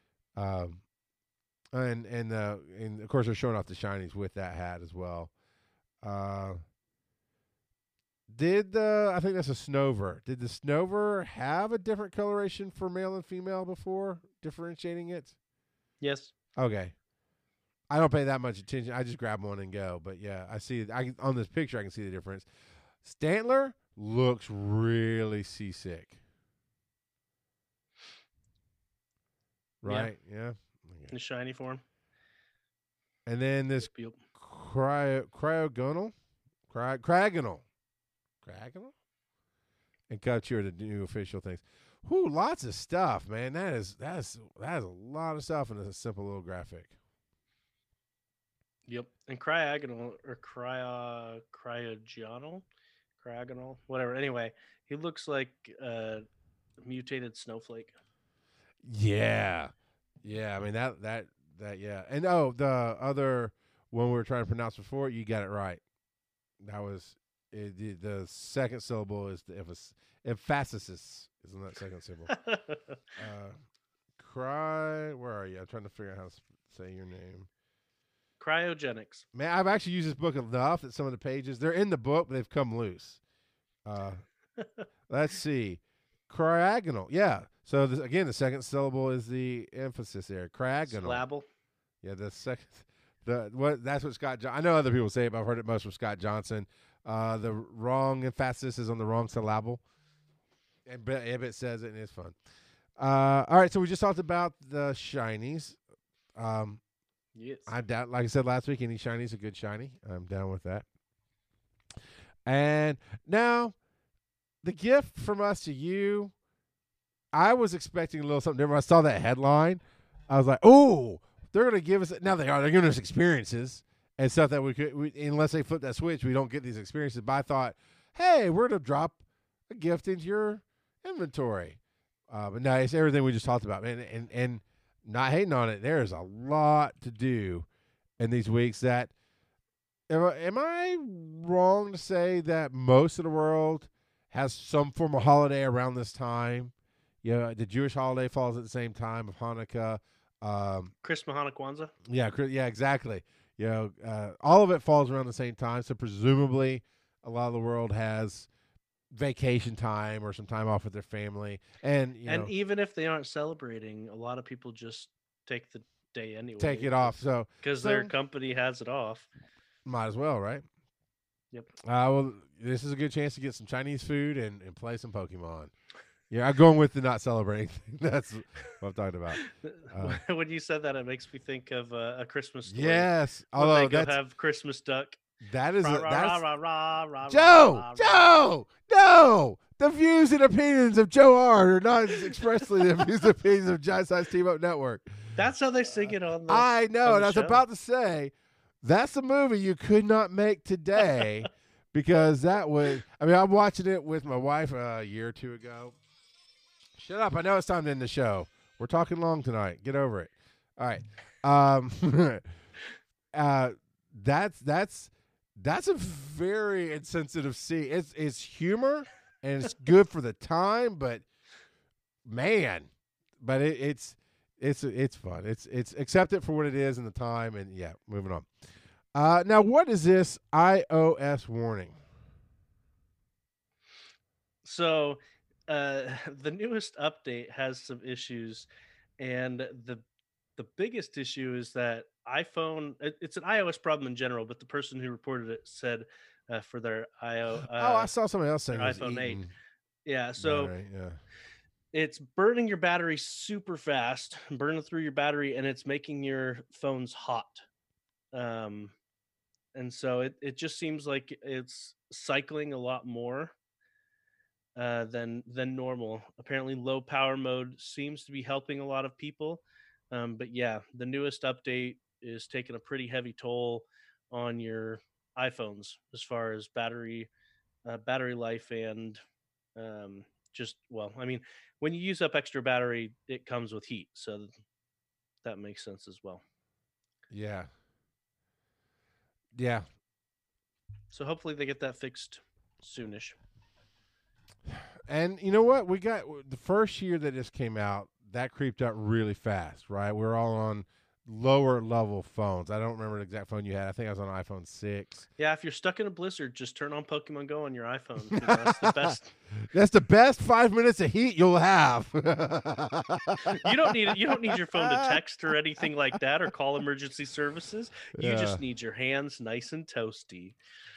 And of course they're showing off the shinies with that hat as well. I think that's a Snover. Did the Snover have a different coloration for male and female before differentiating it? Yes. Okay. I don't pay that much attention. I just grab one and go. But yeah, I see it. On this picture, I can see the difference. Stantler looks really seasick. Right? Yeah. Okay. In shiny form. And then this Cryogonal. And Cubchoo are the new official things. Whew, lots of stuff, man. That is a lot of stuff in a simple little graphic. Yep. And Cryogonal or Cryogonal, whatever. Anyway, he looks like a mutated snowflake. Yeah. Yeah, I mean that yeah. And the other one we were trying to pronounce before, you got it right. That was the second syllable is the emphasis is in that second syllable. Where are you? I'm trying to figure out how to say your name. Cryogenics. Man, I've actually used this book enough that some of the pages, they're in the book, but they've come loose. Let's see. Cryogonal. Yeah. So, again, the second syllable is the emphasis there. Cryogonal. Slabble. Yeah, the second. That's what Scott I know other people say it, but I've heard it most from Scott Johnson. The wrong emphasis is on the wrong syllable. And Ibbott says it, and it's fun. All right, so we just talked about the shinies. Yes. I'm down. Like I said last week, any shiny is a good shiny. I'm down with that. And now, the gift from us to you, I was expecting a little something different. I saw that headline. I was like, oh, they're going to give us – now they are. They're giving us experiences and stuff that unless they flip that switch, we don't get these experiences. But I thought, hey, we're going to drop a gift into your inventory. But no, it's everything we just talked about, man. And not hating on it, there is a lot to do in these weeks that am I wrong to say that most of the world has some form of holiday around this time? Yeah, the Jewish holiday falls at the same time of Hanukkah. Christmas, Hanukkah, Kwanzaa. Yeah, exactly. All of it falls around the same time, so presumably a lot of the world has vacation time or some time off with their family, and even if they aren't celebrating, a lot of people just take the day anyway. Take it off, because their company has it off. Might as well, right? Yep. Well, this is a good chance to get some Chinese food and play some Pokemon. Yeah, I'm going with the not celebrating thing. That's what I'm talking about. When you said that, it makes me think of a Christmas story. Yes, although they have Christmas duck. That is Joe. No, the views and opinions of Joe Hart are not expressly the views and opinions of Giant Size Team Up Network. That's how they sing it on the. I know, and I was show. about to say that's a movie you could not make today because that would. I mean, I'm watching it with my wife a year or two ago. Shut up! I know it's time to end the show. We're talking long tonight. Get over it. All right. That's a very insensitive scene. It's humor, and it's good for the time, but man, but it's fun. It's accept it for what it is in the time, and yeah, moving on. Now, what is this iOS warning? So, the newest update has some issues, and the biggest issue is that iPhone. It's an iOS problem in general, but the person who reported it said for Oh, I saw somebody else their saying it was iPhone 8. eating Yeah, so battery. Yeah. it's burning your battery super fast, burning through your battery, and it's making your phones hot. Um, and so it just seems like it's cycling a lot more than normal. Apparently, low power mode seems to be helping a lot of people. But yeah, the newest update is taking a pretty heavy toll on your iPhones as far as battery life and just well, I mean, when you use up extra battery, it comes with heat, so that makes sense as well. Yeah. Yeah. So hopefully they get that fixed soonish. And you know what? We got the first year that this came out, that creeped up really fast, right? We're all on lower level phones. I don't remember the exact phone you had. I think I was on iPhone 6. Yeah, if you're stuck in a blizzard, just turn on Pokemon Go on your iPhone. That's the best. That's the best 5 minutes of heat you'll have. You don't need it. You don't need your phone to text or anything like that, or call emergency services. You Yeah. just need your hands nice and toasty.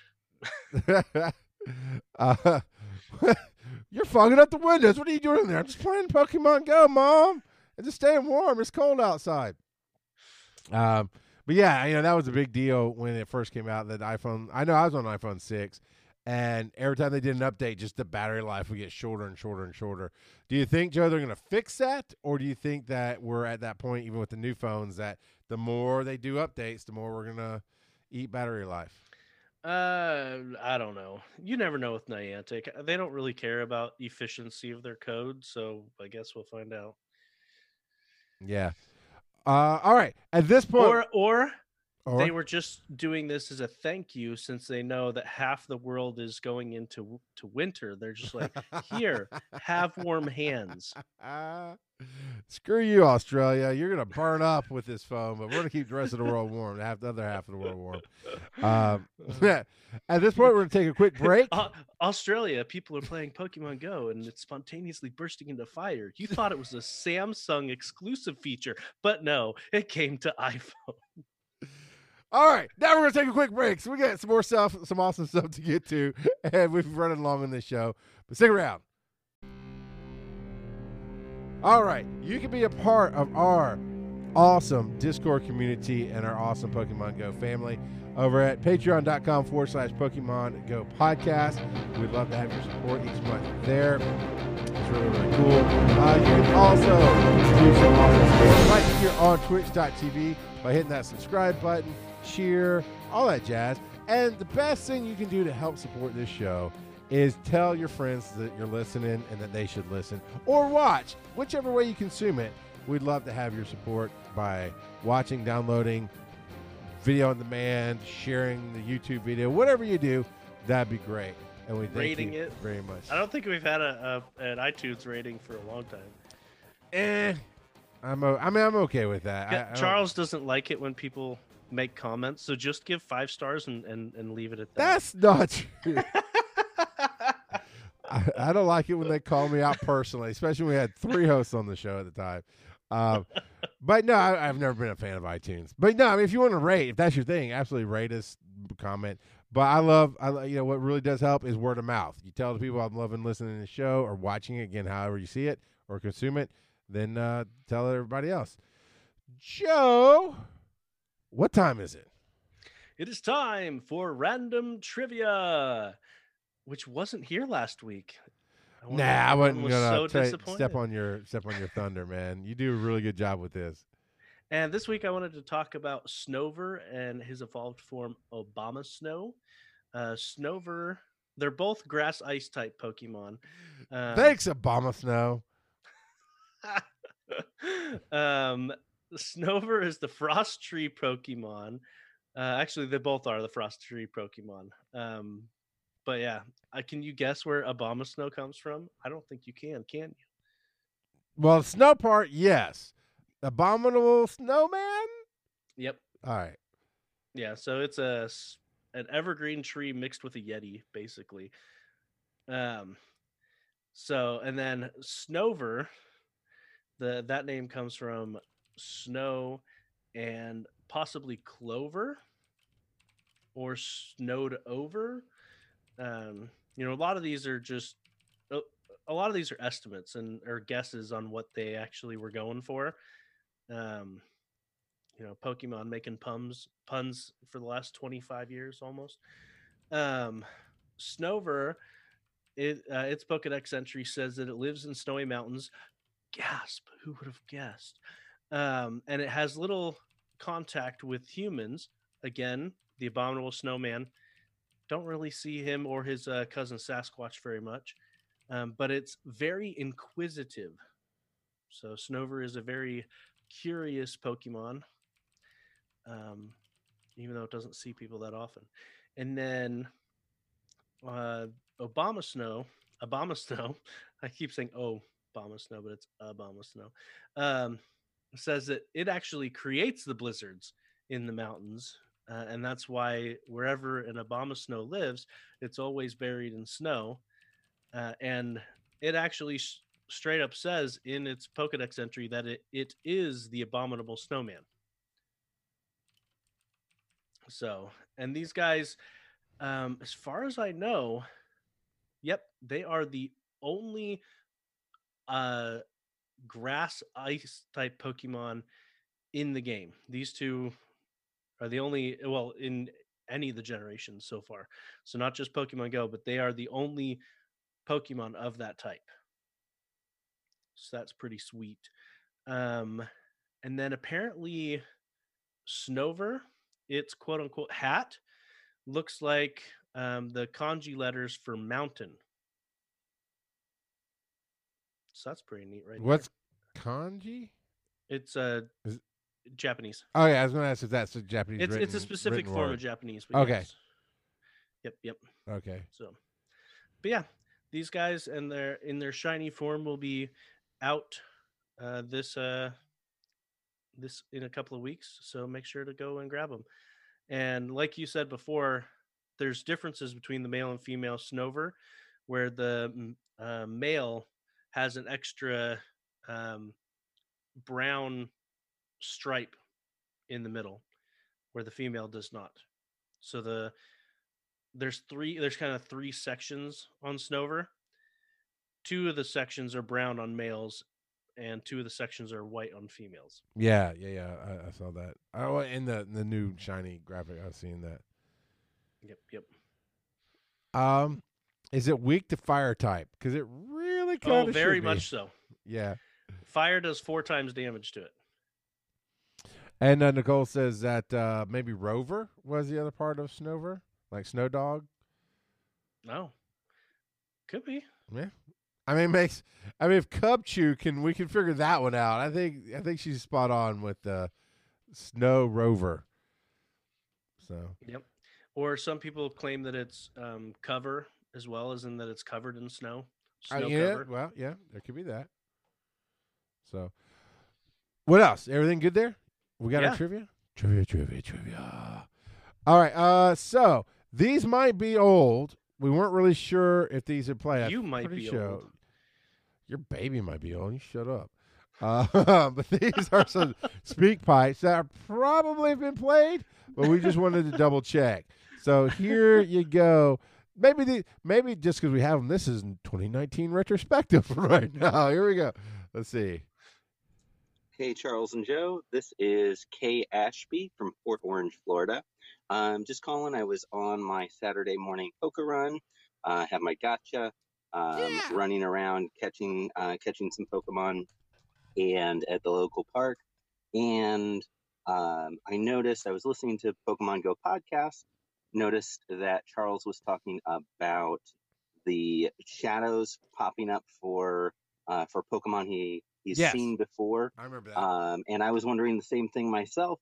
uh, you're fogging up the windows. What are you doing in there? I'm just playing Pokemon Go, Mom. It's just staying warm. It's cold outside. But yeah, that was a big deal when it first came out. That iPhone. I know I was on iPhone 6, and every time they did an update, just the battery life would get shorter and shorter and shorter. Do you think, Joe, they're going to fix that, or do you think that we're at that point, even with the new phones, that the more they do updates, the more we're going to eat battery life? I don't know. You never know with Niantic. They don't really care about efficiency of their code, so I guess we'll find out. Yeah. All right. At this point, or they were just doing this as a thank you, since they know that half the world is going into winter. They're just like, here, have warm hands. Screw you, Australia. You're gonna burn up with this phone, but we're gonna keep the rest of the world warm. The other half of the world warm. At this point, we're gonna take a quick break. Australia, people are playing Pokemon Go, and it's spontaneously bursting into fire. You thought it was a Samsung exclusive feature, but no, it came to iPhone. All right, now we're going to take a quick break. So we got some more stuff, some awesome stuff to get to, and we've been running long on this show, but stick around. All right, you can be a part of our awesome Discord community and our awesome Pokemon Go family over at patreon.com/Pokemon Go podcast. We'd love to have your support each month there. It's really, really cool. You can also do some awesome stuff right here on twitch.tv by hitting that subscribe button, cheer, all that jazz. And the best thing you can do to help support this show is tell your friends that you're listening and that they should listen or watch, whichever way you consume it. We'd love to have your support by watching, downloading, video on demand, sharing the YouTube video, whatever you do, that'd be great. And we thank you very much. I don't think we've had an iTunes rating for a long time. I'm okay with that. Yeah, Charles doesn't like it when people make comments, so just give 5 stars and leave it at that. That's not true. I don't like it when they call me out personally, especially when we had 3 hosts on the show at the time. But no, I've never been a fan of iTunes. But no, I mean, if you want to rate, if that's your thing, absolutely rate us, comment. But I love, what really does help is word of mouth. You tell the people I'm loving listening to the show or watching it, again, however you see it or consume it, then tell everybody else. Joe, what time is it? It is time for random trivia, which wasn't here last week. I wasn't gonna step on your thunder, man. You do a really good job with this. And this week I wanted to talk about Snover and his evolved form Abomasnow. Snover, they're both grass ice type Pokemon. Thanks, Abomasnow. Snover is the Frost Tree Pokemon. Actually, they both are the Frost Tree Pokemon. But yeah, can you guess where Abomasnow comes from? I don't think you can you? Well, snow part, yes. Abominable snowman. Yep. All right. Yeah, so it's an evergreen tree mixed with a yeti, basically. Um, so and then Snover, that name comes from snow and possibly clover or snowed over. A lot of these are just a, a lot of these are estimates and or guesses on what they actually were going for. Um, Pokemon making puns for the last 25 years almost. Um, Snover, its Pokedex entry says that it lives in snowy mountains. Gasp! Who would have guessed? And it has little contact with humans. Again, the abominable snowman. Don't really see him or his cousin Sasquatch very much, but it's very inquisitive. So Snover is a very curious Pokemon, um, even though it doesn't see people that often. And then uh, Obama Snow. I keep saying Obama Snow, but it's Obama Snow. Um, says that it actually creates the blizzards in the mountains, and that's why wherever an Abomasnow lives, it's always buried in snow. And it actually straight up says in its Pokedex entry that it is the abominable snowman. So, and these guys, as far as I know, yep, they are the only uh, grass ice type Pokemon in the game. These two are the only, well, in any of the generations so far. So not just Pokemon Go, but they are the only Pokemon of that type. So that's pretty sweet. Um, and then apparently Snover, its quote unquote hat, looks like the kanji letters for mountain. So that's pretty neat, right What's kanji? there. It's Is, Japanese. oh yeah, I was going to ask if that's a Japanese It's a specific form word. of Japanese. But Okay. yes. Yep. Okay. So, but yeah, these guys and their in their shiny form will be out this in a couple of weeks. So make sure to go and grab them. And like you said before, there's differences between the male and female Snover, where the male has an extra um, brown stripe in the middle, where the female does not. So there's kind of three sections on Snover. Two of the sections are brown on males, and two of the sections are white on females. Yeah. I saw that. Oh, in the new shiny graphic, I was seeing that. Yep. Is it weak to fire type? Because it really kind Oh, of very should be. much so. Yeah. Fire does 4 times damage to it. And Nicole says that maybe Rover was the other part of Snover, like Snow Dog. No, could be. Yeah. I mean, if Cubchoo we can figure that one out. I think she's spot on with the Snow Rover. So. Yep. Or some people claim that it's cover as well, as in that it's covered in snow. Snow cover. Well, yeah, there could be that. So, what else? Everything good there? We got our trivia? Trivia. All right. So these might be old. We weren't really sure if these had played. You might be old. Your baby might be old. You shut up. But these are some speak pipes that are probably have been played, but we just wanted to double check. So here you go. Maybe just because we have them, this is 2019 retrospective right now. Here we go. Let's see. Hey, Charles and Joe. This is Kay Ashby from Port Orange, Florida. Just calling. I was on my Saturday morning poker run. Had my gotcha. Running around catching some Pokemon, and at the local park. And I noticed I was listening to Pokemon Go podcast. Noticed that Charles was talking about the shadows popping up for Pokemon he's seen before. I remember that. And I was wondering the same thing myself.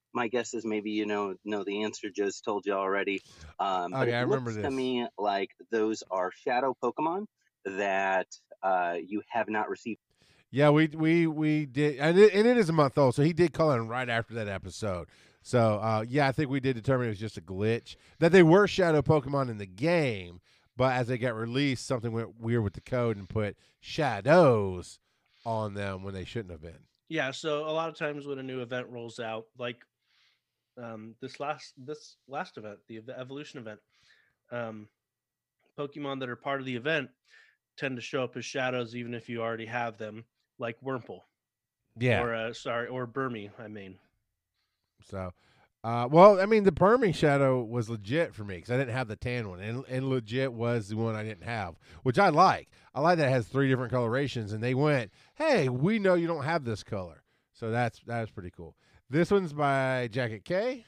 My guess is maybe you know the answer. Joe's told you already. But Okay, I it remember looks to this. me like those are shadow Pokemon that you have not received. Yeah, we did, and it is a month old, so he did call in right after that episode. So yeah, I think we did determine it was just a glitch, that they were shadow Pokemon in the game, but as they got released, something went weird with the code and put shadows on them when they shouldn't have been. Yeah, so a lot of times when a new event rolls out, like this last event, the evolution event, um, Pokemon that are part of the event tend to show up as shadows even if you already have them, like Wurmple Yeah. or Burmy, I mean. So, well, I mean, the Burmy Shadow was legit for me because I didn't have the tan one, and legit was the one I didn't have, which I like. I like that it has 3 different colorations, and they went, "Hey, we know you don't have this color," so that's pretty cool. This one's by Jacket K.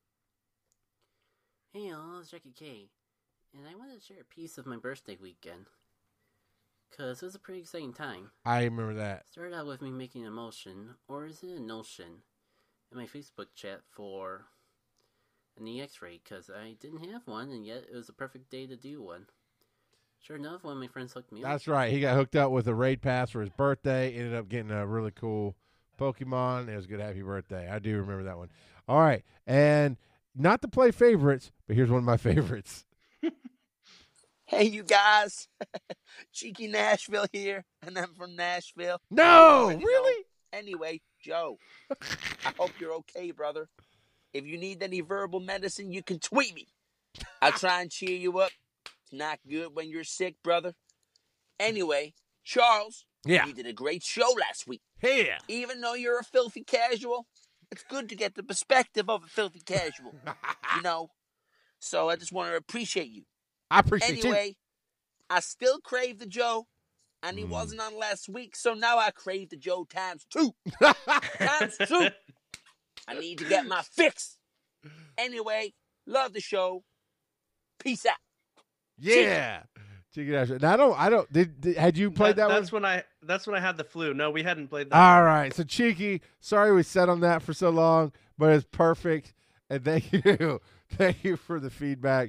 Hey y'all, it's Jackie K, and I wanted to share a piece of my birthday weekend, because it was a pretty exciting time. I remember that. Started out with me making a motion, or is it a notion, in my Facebook chat for an EX-ray, because I didn't have one, and yet it was a perfect day to do one. Sure enough, one of my friends hooked me up. That's right. He got hooked up with a raid pass for his birthday. Ended up getting a really cool Pokemon. It was a good happy birthday. I do remember that one. All right. And not to play favorites, but here's one of my favorites. Hey, you guys. Cheeky Nashville here, and I'm from Nashville. No, Already know. really? Anyway, Joe, I hope you're okay, brother. If you need any verbal medicine, you can tweet me. I'll try and cheer you up. It's not good when you're sick, brother. Anyway, Charles, Yeah. you did a great show last week. Yeah. Even though you're a filthy casual, it's good to get the perspective of a filthy casual, you know? So I just want to appreciate you. I appreciate you. Anyway, I still crave the Joe, and he wasn't on last week, so now I crave the Joe times 2. Times 2. I need to get my fix. Anyway, love the show. Peace out. Yeah. Chicken Ash. Now I don't. Had you played that That's one? that's when I had the flu. No, we hadn't played that. All right. So Cheeky, sorry we sat on that for so long, but it's perfect. And thank you, thank you for the feedback.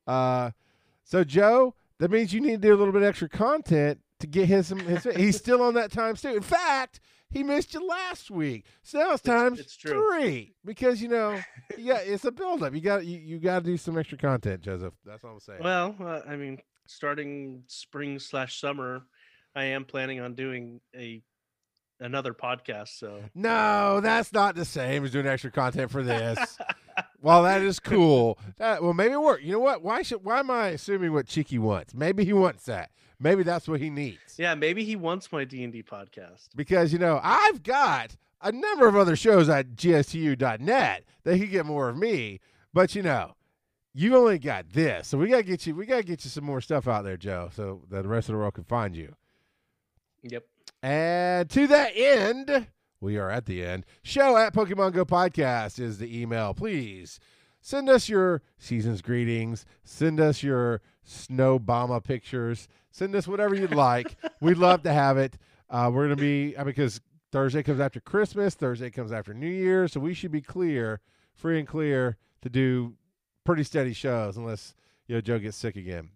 So Joe, that means you need to do a little bit extra content to get his. He's still on that times 2. In fact, he missed you last week, so now it's times it's true. 3 because yeah, it's a buildup. You got to do some extra content, Joseph. That's all I'm saying. Well, I mean, starting spring/summer, I am planning on doing another podcast. So no, that's not the same as doing extra content for this. Well, that is cool. Well, maybe it work. You know what? Why am I assuming what Cheeky wants? Maybe he wants that. Maybe that's what he needs. Yeah, maybe he wants my D&D podcast. Because, I've got a number of other shows at gstu.net that can get more of me. But, you only got this. So we got to get you some more stuff out there, Joe, so that the rest of the world can find you. Yep. And to that end, we are at the end. Show at Pokemon Go Podcast is the email. Please send us your season's greetings. Send us your snow bomba pictures. Send us whatever you'd like. We'd love to have it. We're going to be, because Thursday comes after Christmas. Thursday comes after New Year. So we should be free and clear to do pretty steady shows unless, Joe gets sick again.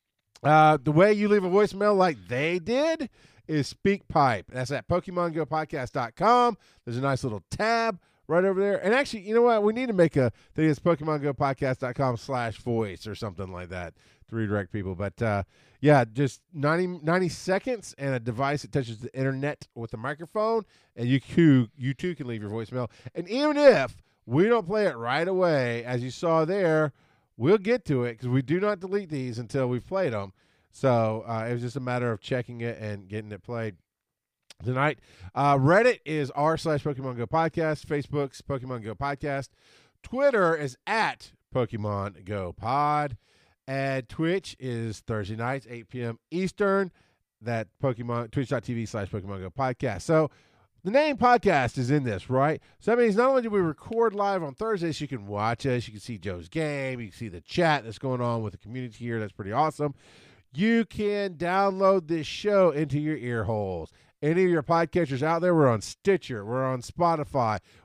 The way you leave a voicemail like they did is SpeakPipe. That's at PokemonGoPodcast.com. There's a nice little tab right over there. And actually, you know what? We need to make a thing. It's PokemonGoPodcast.com/voice or something like that to redirect people. But, yeah, just 90 seconds and a device that touches the internet with a microphone, and you too can leave your voicemail. And even if we don't play it right away, as you saw there, we'll get to it because we do not delete these until we've played them. So it was just a matter of checking it and getting it played tonight. Reddit is r/Pokemon Go Podcast. Facebook's Pokemon Go Podcast. Twitter is at Pokemon Go Pod. And Twitch is Thursday nights, 8 p.m. Eastern. That twitch.tv/Pokemon Go Podcast. So the name podcast is in this, right? So that means not only do we record live on Thursdays, you can watch us, you can see Joe's game, you can see the chat that's going on with the community here. That's pretty awesome. You can download this show into your ear holes. Any of your podcatchers out there, we're on Stitcher, we're on Spotify,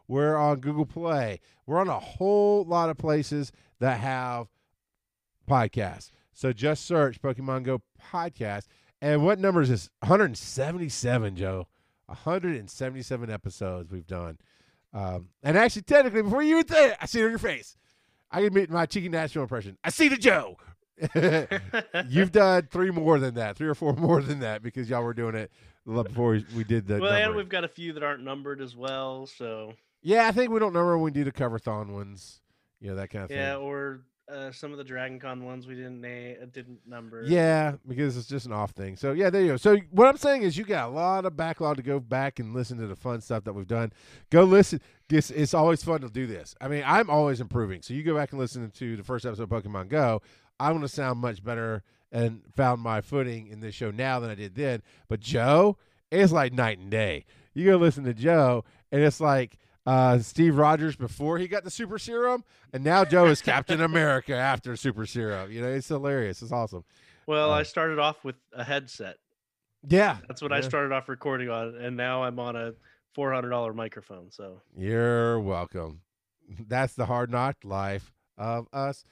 We're on Google Play. We're on a whole lot of places that have podcasts. So just search Pokemon Go podcast. And what number is this? 177, Joe. 177 episodes we've done. And actually, technically, before you even say it, I see it on your face. I can make my cheeky national impression. I see the Joe. You've done 3 more than that, 3 or 4 more than that, because y'all were doing it before we did the. Well, and numbering. we've got a few that aren't numbered as well. So Yeah, I think we don't number when we do the cover-thon ones. That kind of thing. yeah, or some of the Dragon Con ones we didn't number. Yeah, because it's just an off thing. So, yeah, there you go. So, what I'm saying is you got a lot of backlog to go back and listen to the fun stuff that we've done. Go listen. It's always fun to do this. I mean, I'm always improving. So, you go back and listen to the first episode of Pokemon Go. I'm going to sound much better and found my footing in this show now than I did then. But Joe, it's like night and day. You go listen to Joe, and it's like Steve Rogers before he got the super serum, and now Joe is Captain America after super serum. It's hilarious. It's awesome. Well, I started off with a headset. Yeah, That's what I started off recording on, and now I'm on a $400 microphone. So you're welcome. That's the hard knock life of us.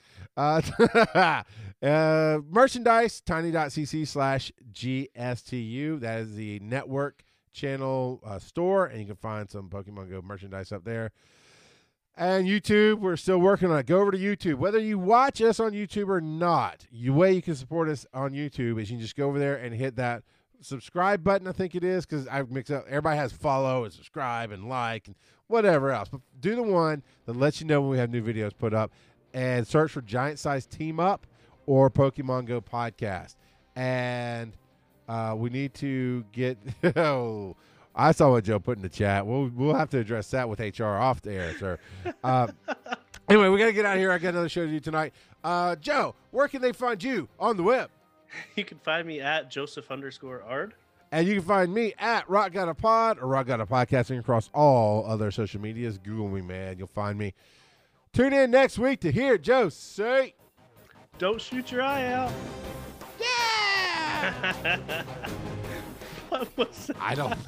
Merchandise, tiny.cc/GSTU. That is the network channel store, and you can find some Pokemon Go merchandise up there. And YouTube, we're still working on it. Go over to YouTube. Whether you watch us on YouTube or not, the way you can support us on YouTube is you can just go over there and hit that subscribe button, I think it is, because I mix up. Everybody has follow and subscribe and like and whatever else. But do the one that lets you know when we have new videos put up, and search for Giant Size Team Up or Pokemon Go Podcast. And we need to get oh, I saw what Joe put in the chat. We'll have to address that with HR off the air, sir. Anyway, we got to get out of here. I got another show to do tonight. Joe, where can they find you on the web? you can find me at Joseph_Ard. And you can find me at Rock Got a Pod or Rock Got a Podcasting across all other social medias. Google me, man. You'll find me. Tune in next week to hear Joe say, Don't shoot your eye out. yeah! What was that? I don't.